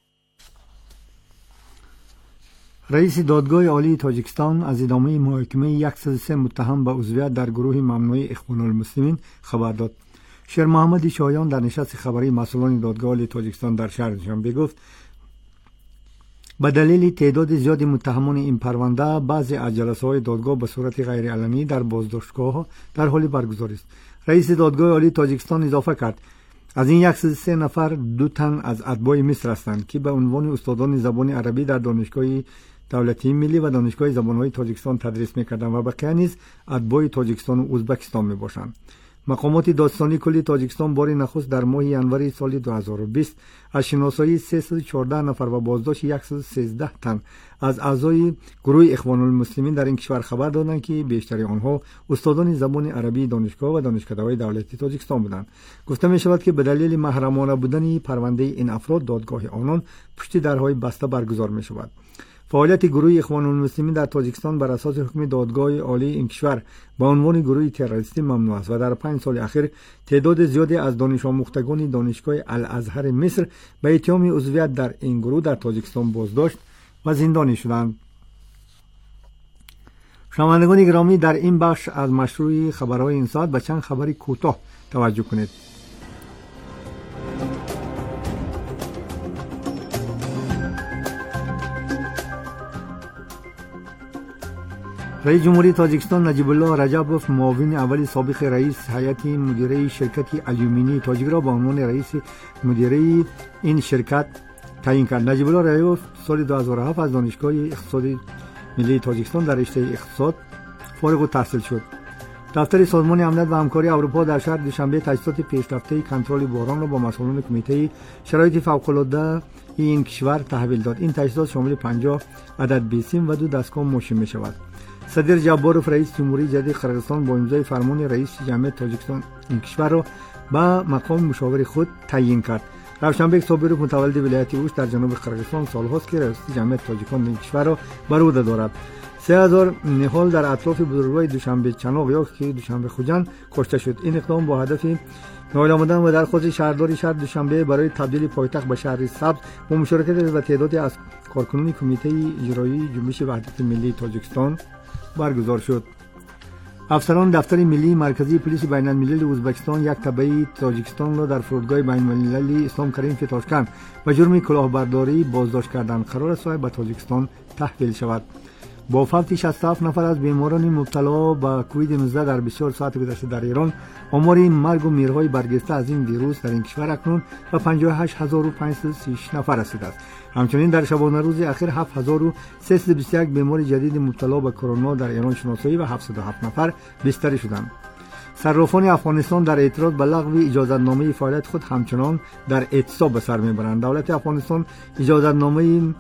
رئیس دادگاه عالی تاجیکستان از ادامه محاکمه 103 متهم به عضویت در گروه ممنوع اخوان المسلمین خبر داد. شیر محمد شایان در نشست خبری مسئولان دادگاه عالی تاجیکستان در شهر دوشنبه گفت به دلیل تعداد زیاد متهمان این پرونده بعضی از جلسه‌های دادگاه به صورت غیر علنی در بازداشتگاه در حال برگزاری است. رئیس دادگاه عالی تاجیکستان اضافه کرد از این 103 نفر 2 تن از اتباع مصر هستند که به عنوان استادان زبان عربی در دانشگاه دولتی ملی و دانشگاه زبان‌های تاجیکستان تدریس می‌کردند و بقیه نیز اتباع تاجیکستان و ازبکستان می‌باشند. مقامات دادستانی کلی تاجیکستان بار نخست در ماه ینوری سال 2020 از شناسایی 314 نفر و بازداشت 113 تن از اعضای گروه اخوان المسلمین در این کشور خبر دادند که بیشتر آنها استادان زبان عربی دانشگاه و دانشکده‌های دولتی تاجیکستان بودند. گفته می‌شود که به دلیل محرمانه بودن پرونده این افراد دادگاه آنان پشت درهای بسته برگزار می‌شود. فعالیت گروه اخوان المسلمین در تاجیکستان بر اساس حکم دادگاه عالی این کشور با عنوان گروه تروریستی ممنوع است و در 5 سال اخیر تعداد زیادی از دانش آموختگان دانشگاه الازهر مصر به اتهام عضویت در این گروه در تاجیکستان بازداشت و زندانی شدند. شنوندگان گرامی، در این بخش از مشروع خبرهای این ساعت به چند خبری کوتاه توجه کنید. رئیس جمهوری تاجیکستان نجیب الله رجبوف معاون اول سابق رئیس هیئت مدیره شرکت الومینی تاجیک را به عنوان رئیس مدیره این شرکت تعیین کرد. نجیب الله رجبوف سال 2007 از دانشگاه اقتصادی ملی تاجیکستان در رشته اقتصاد فارغ التحصیل شد. دفتر سازمان امنیت و همکاری اروپا در شهر دوشنبه تجهیزات پیشرفته کنترل بحران را با مسئولان کمیته شرایط فوق‌العاده این کشور تحویل داد. این تجهیزات شامل 50 عدد بیسیم و 2 دستگاه ماشین می شود. صدر جباروف رئیس جمهوری جدید قرقیزستان با امضای فرمان رئیس جمهوری تاجیکستان این کشور را به مقام مشاور خود تعیین کرد. روشنبه صابروف متولد ولایت اوش در جنوب قرقیزستان سالهاست که رئیس جمهوری تاجیکستان این کشور را بر عهده دارد. 3000 نهال در اطراف بزرگراه دوشنبه چناق یا که دوشنبه خوجند کشته شد. این اقدام با هدف نایل آمدن و درخواست شهرداری شهر دوشنبه برای تبدیل پایتخت به شهری سبز با مشارکت و تعدادی از کارکنان کمیته اجرایی جنبش وحدت ملی تاجیکستان برگزار شد. افسران دفتر ملی مرکزی پلیس بین المللی ازبکستان یک تبعی تاجیکستان را در فرودگاه بین المللی اسلام کریم که تاشکند به جرم کلاهبرداری بازداشت کردند. قرار است به تاجیکستان تحویل شود. با فوت 67 نفر از بیماران مبتلا به کووید 19 در 24 ساعت گذشته در ایران، آمار مرگ و میرهای برگرفته از این ویروس در این کشور اکنون به 58536 نفر رسیده است. همچنین در شبانه روز اخیر 7321 بیمار جدید مبتلا به کرونا در ایران شناسایی و 707 نفر بستری شدند. صرافان افغانستان در اعتراض به لغو اجازتنامه فعالیت خود همچنان در اعتصاب به سر میبرند. دولت افغانستان اجازتنامه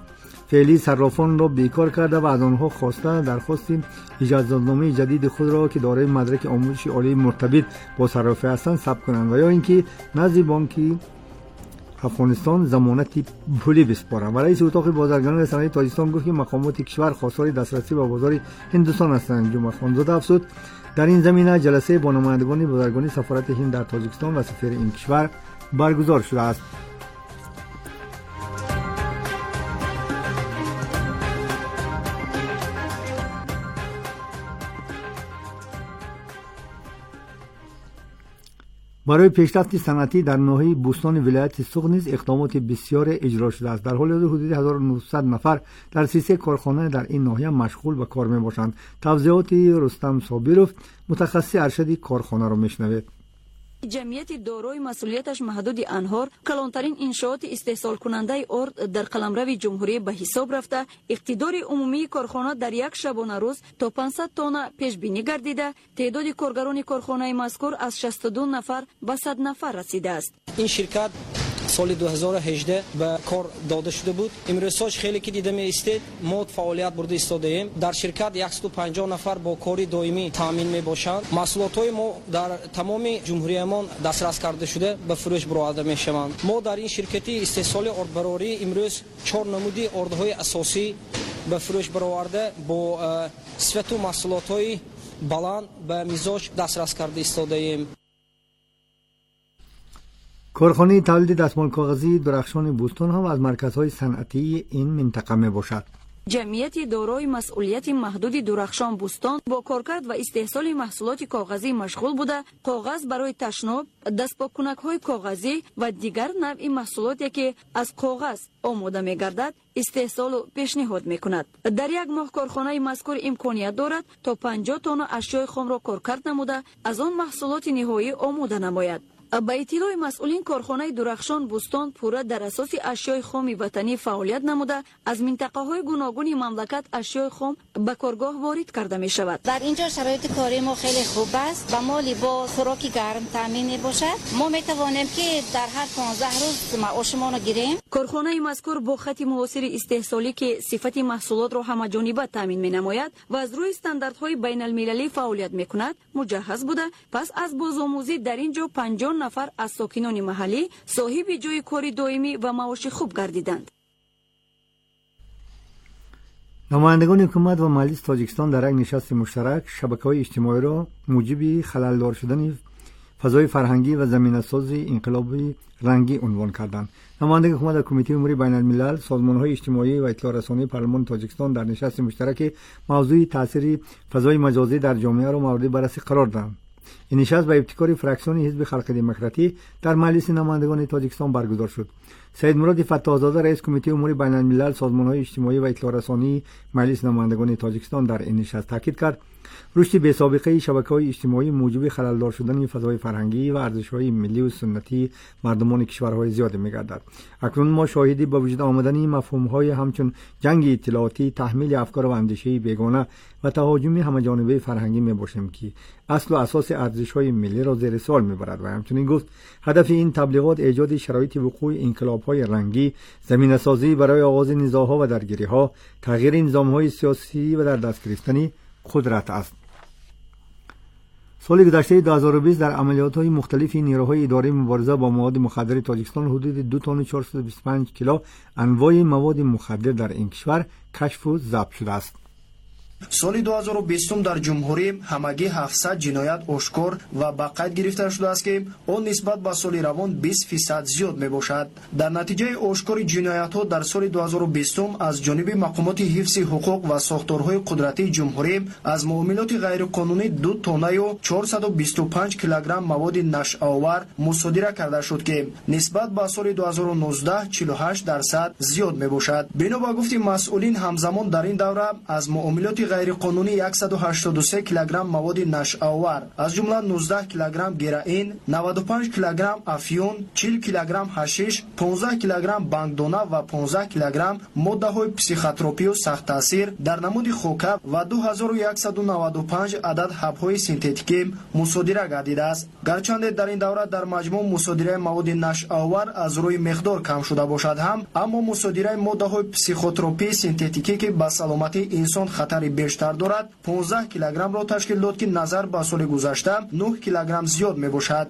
فعلی صرافان را بیکار کرده و از آنها خواسته درخواست اجازه‌نامه جدید خود را که دارای مدرک آموزش عالی مرتبط با صرافی هستند ثبت کنند و یا اینکه نزد بانک افغانستان ضمانت پولی بسپارند. و رئیس اتاق بازرگانی صنایع تاجیکستان گفت که مقامات کشور خواستار دسترسی به بازار هندوستان هستند. جمعه خانزاده افزود در این زمینه جلسه با نمایندگان بازرگانی سفارت هند در تاجیکستان و سفیر این کشور برگزار شده است. برای پیشرفت صنعتی در ناحیه بوستان ولایت سوق نیز اقدامات بسیار اجرا شده است. در حال حاضر حدود 1900 نفر در 33 کارخانه در این ناحیه مشغول به کار میباشند. توضیحات رستم صابرов متخصص ارشد کارخانه را میشنوید. جمعیت دارای مسئولیتش محدود انهار کلانترین انشاءات استحصال کننده ارد در قلمرو جمهوری به حساب رفته، اقتدار عمومی کارخانه در یک شبانه روز تا 500 تن پیش بینی گردیده، تعداد کارگران کارخانه مذکور از 62 نفر به 100 نفر رسیده است. این شرکت سال 2018 به کار داده شده بود. امروزش خیلی که دیده می استید ما فعالیت برده ایستاده ایم. در شرکت 150 نفر با کاری دائمی تامین می باشند. محصولات های ما در تمام جمهوریمان دسترس کرده شده به فروش برآورده می شوند. ما در این شرکتی استحصال اردبراری امروز 4 نمودی اردهای اساسی به فروش برآورده با صفت و محصولات های بلند به میزاج دسترس کرده ایستاده ایم. کارخانه تولید دستمال کاغذی درخشان بوستان هم از مرکزهای صنعتی این منطقه می باشد. جمعیت دارای مسئولیت محدود درخشان بوستان با کارکرد و استحصال محصولات کاغذی مشغول بوده، کاغذ برای تشناب، دستپاکنک‌های کاغذی و دیگر نوع محصولاتی که از کاغذ آماده می‌گردد استحصال و پیشنهاد می‌کند. در یک ماه کارخانه مذکور امکانیت دارد تا 50 تن اشیاء خام را کارکرد نموده از آن محصولات نهایی آماده نماید. با اطلاع مسئولین کارخانه درخشان بوستان پورا در اساس اشیاء خام وطنی فعالیت نموده از منطقه‌های گوناگون مملکت اشیاء خام به کارگاه وارد کرده می شود. در اینجا شرایط کاری ما خیلی خوب است و ما لباس خوراکی گرم تامین می باشد. ما می توانیم که در هر 15 روز معاشمان را گیریم. کارخانه مذکور با خط معاصر استحصالی که صفت محصولات را همه‌جانبه تامین می نماید و از روی استانداردهای بین المللی فعالیت می کند مجهز بوده. پس از بازآموزی در اینجا 50 نفر از ساکنان محلی صاحب جای کاری دائمی و معاش خوب گردیدند. نمایندگان حکومت و مجلس تاجیکستان در یک نشست مشترک شبکه‌های اجتماعی را موجب خلل‌دار شدن فضای فرهنگی و زمینه‌سازی انقلابی رنگی عنوان کردند. نماینده حکومت در کمیته امور بین الملل، سازمان‌های اجتماعی و اطلاع رسانی پارلمان تاجیکستان در نشست مشترک موضوع تاثیر فضای مجازی در جامعه را مورد بررسی قرار دادند. این نشست به ابتکار فراکسیون حزب خلق دموکراتی در مجلس نمایندگان تاجیکستان برگزار شد. سید مراد فتاح‌زاده رئیس کمیته امور بین الملل، سازمان‌های اجتماعی و اطلاع رسانی مجلس نمایندگان تاجیکستان در این نشست تاکید کرد رشد بی‌سابقه شبکه‌های اجتماعی موجب خلل‌دار شدن فضای فرهنگی و ارزش‌های ملی و سنتی مردمان کشورهای زیاد می‌گردد. اکنون ما شاهدی به وجود آمدن مفهوم‌های همچون جنگ اطلاعاتی، تحمیل افکار و اندیشه بیگانه و تهاجم همه‌جانبه فرهنگی می‌باشیم که اصل و اساس ارزش‌های ملی را زیر سوال می‌برد و همچنین گفت هدف این تبلیغات ایجاد شرایط وقوع انقلاب‌های رنگی، زمینه‌سازی برای آغاز نزاع‌ها و درگیری‌ها، تغییر نظام‌های سیاسی و در دست گرفتن قدرت است. سال گذشته 2020 در عملیات‌های مختلفی نیروهای اداره مبارزه با مواد مخدر تاجیکستان حدود 2 تن 425 کیلو انواع مواد مخدر در این کشور کشف و ضبط شده است. سال 2020 در جمهوری همگی 700 جنایت آشکار و به قید گرفته شده است که آن نسبت به سال روان 20% زیاد می باشد. در نتیجه آشکار جنایت ها در سال 2020 از جانب مقامات حفظ حقوق و ساختارهای قدرتی جمهوری از معاملات غیرقانونی 2 تن و 425 کیلوگرم مواد نشه‌آور مصادره کرده شد که نسبت به سال 2019 48% زیاد می باشد. بنا به گفته مسئولین همزمان در این دوره از معاملات غیرقانونی 183 کیلوگرم مواد نشع‌آور از جمله 19 کیلوگرم گرائین، 95 کیلوگرم افیون، 40 کیلوگرم حشیش، 15 کیلوگرم بانگدانه و 15 کیلوگرم ماده‌های پسیخوتروپی و سخت تاثیر در نمود خوکه و 2195 عدد حب‌های سنتتیکی مصادره گردیده است. گرچند در این دوره در مجموع مصادره مواد نشع‌آور از روی مقدار کم شده باشد هم، اما مصادره ماده‌های پسیخوتروپی سنتتیکی که به سلامتی انسان خطری بیشتر دارد 15 کیلوگرم را تشکیل داد که نظر به سال گذشته 9 کیلوگرم زیاد می باشد.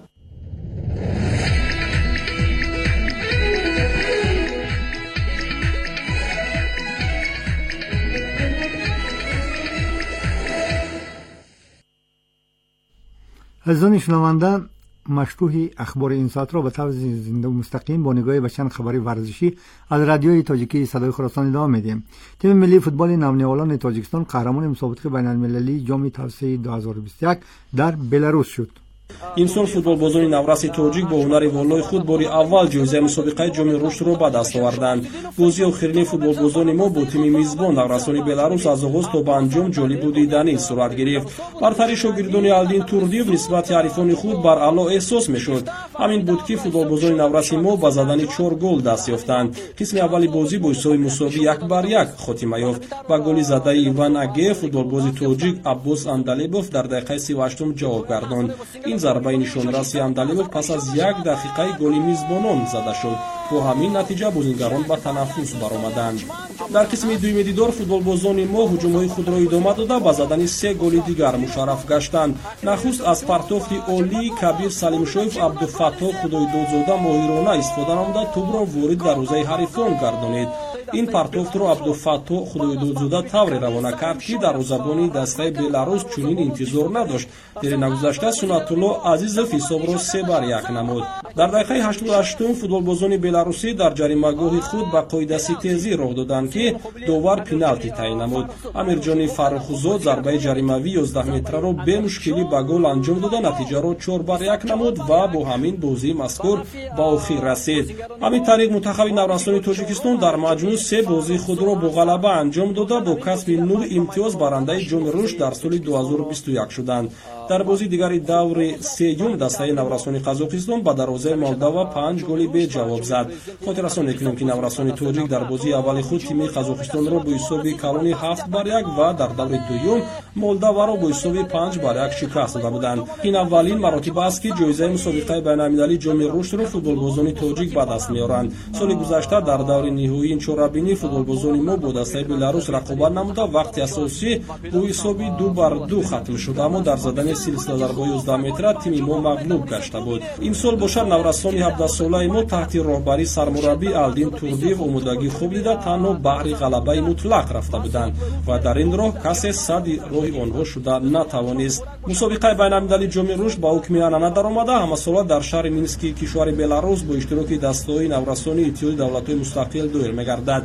عزیزان شنونده، مشروع اخبار این ساعت را به طور زنده و مستقیم با نگاهی به چند خبری ورزشی از رادیوی تاجیکی صدای خراسان ادامه میدیم. تیم ملی فوتبال نونیوالان تاجیکستان قهرمان مسابقه بین المللی جام توسعه 2021 در بلاروس شد. имсол футболбозони навраси тоҷик бо ҳунари волои худ бори аввал ҷоизаи мусобиқаи ҷоми рушдро ба даст оварданд. бозии охирини футболбозони мо бо тими мизбон наврасони беларус аз оғоз то ба анҷом ҷолибу диданӣ сурат гирифт. бартари шогирдони алдин турдиев нисбати ҳарифони худ бар аъло эҳсос мешуд. ҳамин буд ки футболбозони навраси мо ба задани 4 гол даст ёфтанд. қисми аввали бозӣ бо ҳисоби мусови 1-1 хотима ёфт. ба голи задаи иван агеев футболбози тоҷик аббос андалебов дар дақиқаи 38 ҷавоб гардонд. ин зарбаи нишонраси андалебов пас аз 1 дақиқаи голи мизбонон зада шуд. бо ҳамин натиҷа бозингарон ба танаффус баромаданд. дар қисми дуюми дидор футболбозони мо ҳуҷумҳои худро идома дода ба задани 3 голи дигар мушарраф гаштанд. нахуст аз партофти олии кабир салимшоев абдуфатто худоидодзода моҳирона истифода намуда тӯбро ворид дар рӯзаи ҳарифон гардонид. ин партофтро абдуфатто худоидодзода тавре равона кард ки дарвозабони дастаи беларус чунин интизор надошт. дери нагузашта сунатулло азизов ҳисобро 3-1 намуд. дар дақиқаи 88 футболбозони беларусӣ дар ҷаримагоҳи худ ба қоидаситезӣ роҳ доданд ки довар пеналти таъин намуд. амирҷони фаррухзод зарбаи ҷаримавӣ 11-метраро бемушкилӣ ба гол анҷом дода натиҷаро 4-1 намуд ва бо ҳамин бозии мазкур ба охир расид. ҳамин тариқ мунтахаби наврасони тоҷикистон дар маҷмӯъ 3 бозии худро бо ғалаба анҷом дода бо касби 9 имтиёз барандаи ҷоми рушд дар соли 2021 шуданд. дар бозии дигари даври сеюм дастаи наврасони қазоқистон ба дарвозаи молдова 5 голи беҷавоб зад. хотиррасон мекунем ки наврасони тоҷик дар бозии аввали худ тими қазоқистонро бо ҳисоби калони 7-1 ва дар даври дуюм молдоваро бо ҳисоби 5-1 шикаст дода буданд. ин аввалин маротиб аст ки ҷоизаи мусобиқаи байналмилалии ҷоми рушдро футболбозони тоҷик ба даст меоранд. соли гузашта дар даври ниҳоии ин чорабинӣ футболбозони мо бо дастаи беларус рақобат намуда вақти асосӣ бо ҳисоби 2-2 хатм шуд, аммо дар задани силсила зарбаи 11 метра тими мо мағлуб гашта буд. имсол бошад наврасони 17-солаи мо таҳти роҳбарии сармураббӣ Алдин Турдиев омодагӣ хуб дида танҳо баҳри ғалабаи мутлақ рафта буданд ва дар ин роҳ касе садди роҳи онҳо шуда натавонист. мусобиқаи байналмилалии ҷоми рушд ба ҳукми анъана даромада ҳамасола дар шаҳри мински кишвари беларус бо иштироки дастаҳои наврасони иттиҳоди давлатҳои мустақил доир мегардад.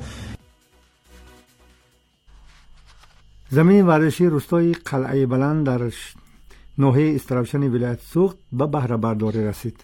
زمین ورزشی روستای قلعه بلند در ناحیه استرابشن ولایت سوخت به بهره برداری رسید.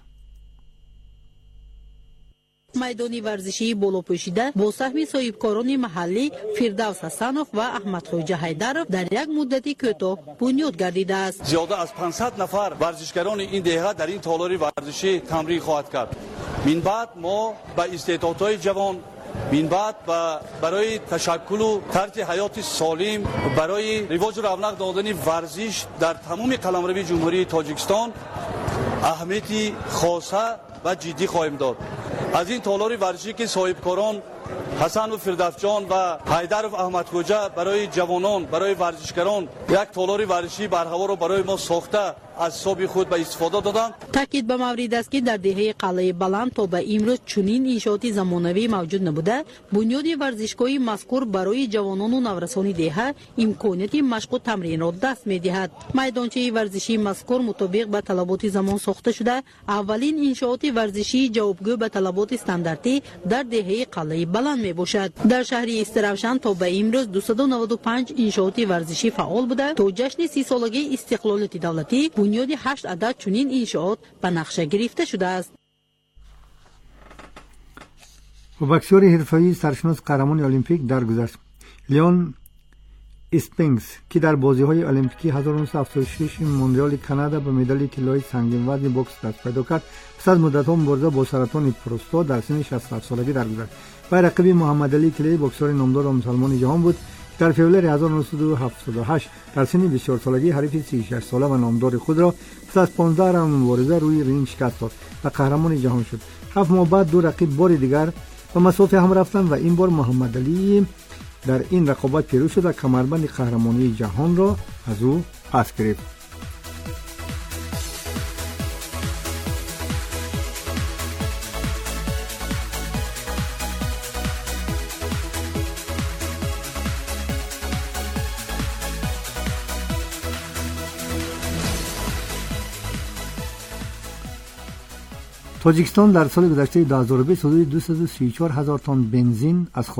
майдони варзишии болопӯшида бо саҳми соҳибкорони маҳаллӣ Фирдавс Ҳасанов ва Аҳмадхоҷа Ҳайдаров дар як муддати кӯтоҳ бунёд гардидааст. зиёда аз 500 нафар варзишгарони ин деҳа дар ин толори варзишӣ тамрин хоҳад кард. минбаъд мо ба истеъдодҳои ҷавон минбаъд барои ташаккулу тарзи ҳаёти солим, барои ривоҷу равнақ додани варзиш дар тамоми қаламравии ҷумҳурии Тоҷикистон аҳамияти хоса ва ҷиддӣ хоҳем дод. аз ин толори варзишӣ ки соҳибкорон ҳасанов фирдавсҷон ва ҳайдаров аҳмадхоҷа барои ҷавонон, барои варзишгарон як толори варзишии барҳаворо барои мо сохта аз ҳисоби худ ба истифода доданд. таъкид ба маврид аст ки дар деҳаи қалъаи баланд то ба имрӯз чунин иншооти замонавӣ мавҷуд набуда, бунёди варзишгоҳи мазкур барои ҷавонону наврасони деҳа имконияти машқу тамринро даст медиҳад. майдончаи варзишии мазкур мутобиқ ба талаботи замон сохта шуда, аввалин иншооти варзишии ҷавобгӯ ба талаботи стандартӣ дар деҳаи қалъаи баланд мебошад. дар шаҳри Истиравшан то ба имрӯз 295 иншооти варзишӣ фаъол буда, то ҷашни 30-солагии истиқлолияти давлатӣ бунёди 8 адад чунин иншоот ба нақша гирифта шудааст. боксёри ҳирфаии саршинос қаҳрамони олимпик даргузашт. леон اسپینکس که در بازی‌های المپیکی 1976 مونترال کانادا به مدال طلایی سنگین وزن بوکس دست پیدا کرد، پس از مدت‌ها مبارزه با سرطان پروستات در سن 67 سالگی درگذشت. و رقیب محمد علی کلی بوکسور نامدار و مسلمان جهان بود. در فوریه 1978 در سن 24 سالگی حریف 36 ساله و نامدار خود را پس از 15 راند مبارزه روی رینگ شکست داد و قهرمان جهان شد. 7 ماه بعد دو رقیب بار دیگر به مسافه هم رفتند و این بار محمد علی در این رقابت پیروز شد و کمربند قهرمانی جهان را از او پس گرفت. تاجیکستان در سال گذشته 2020 حدود 234,000 تن بنزین از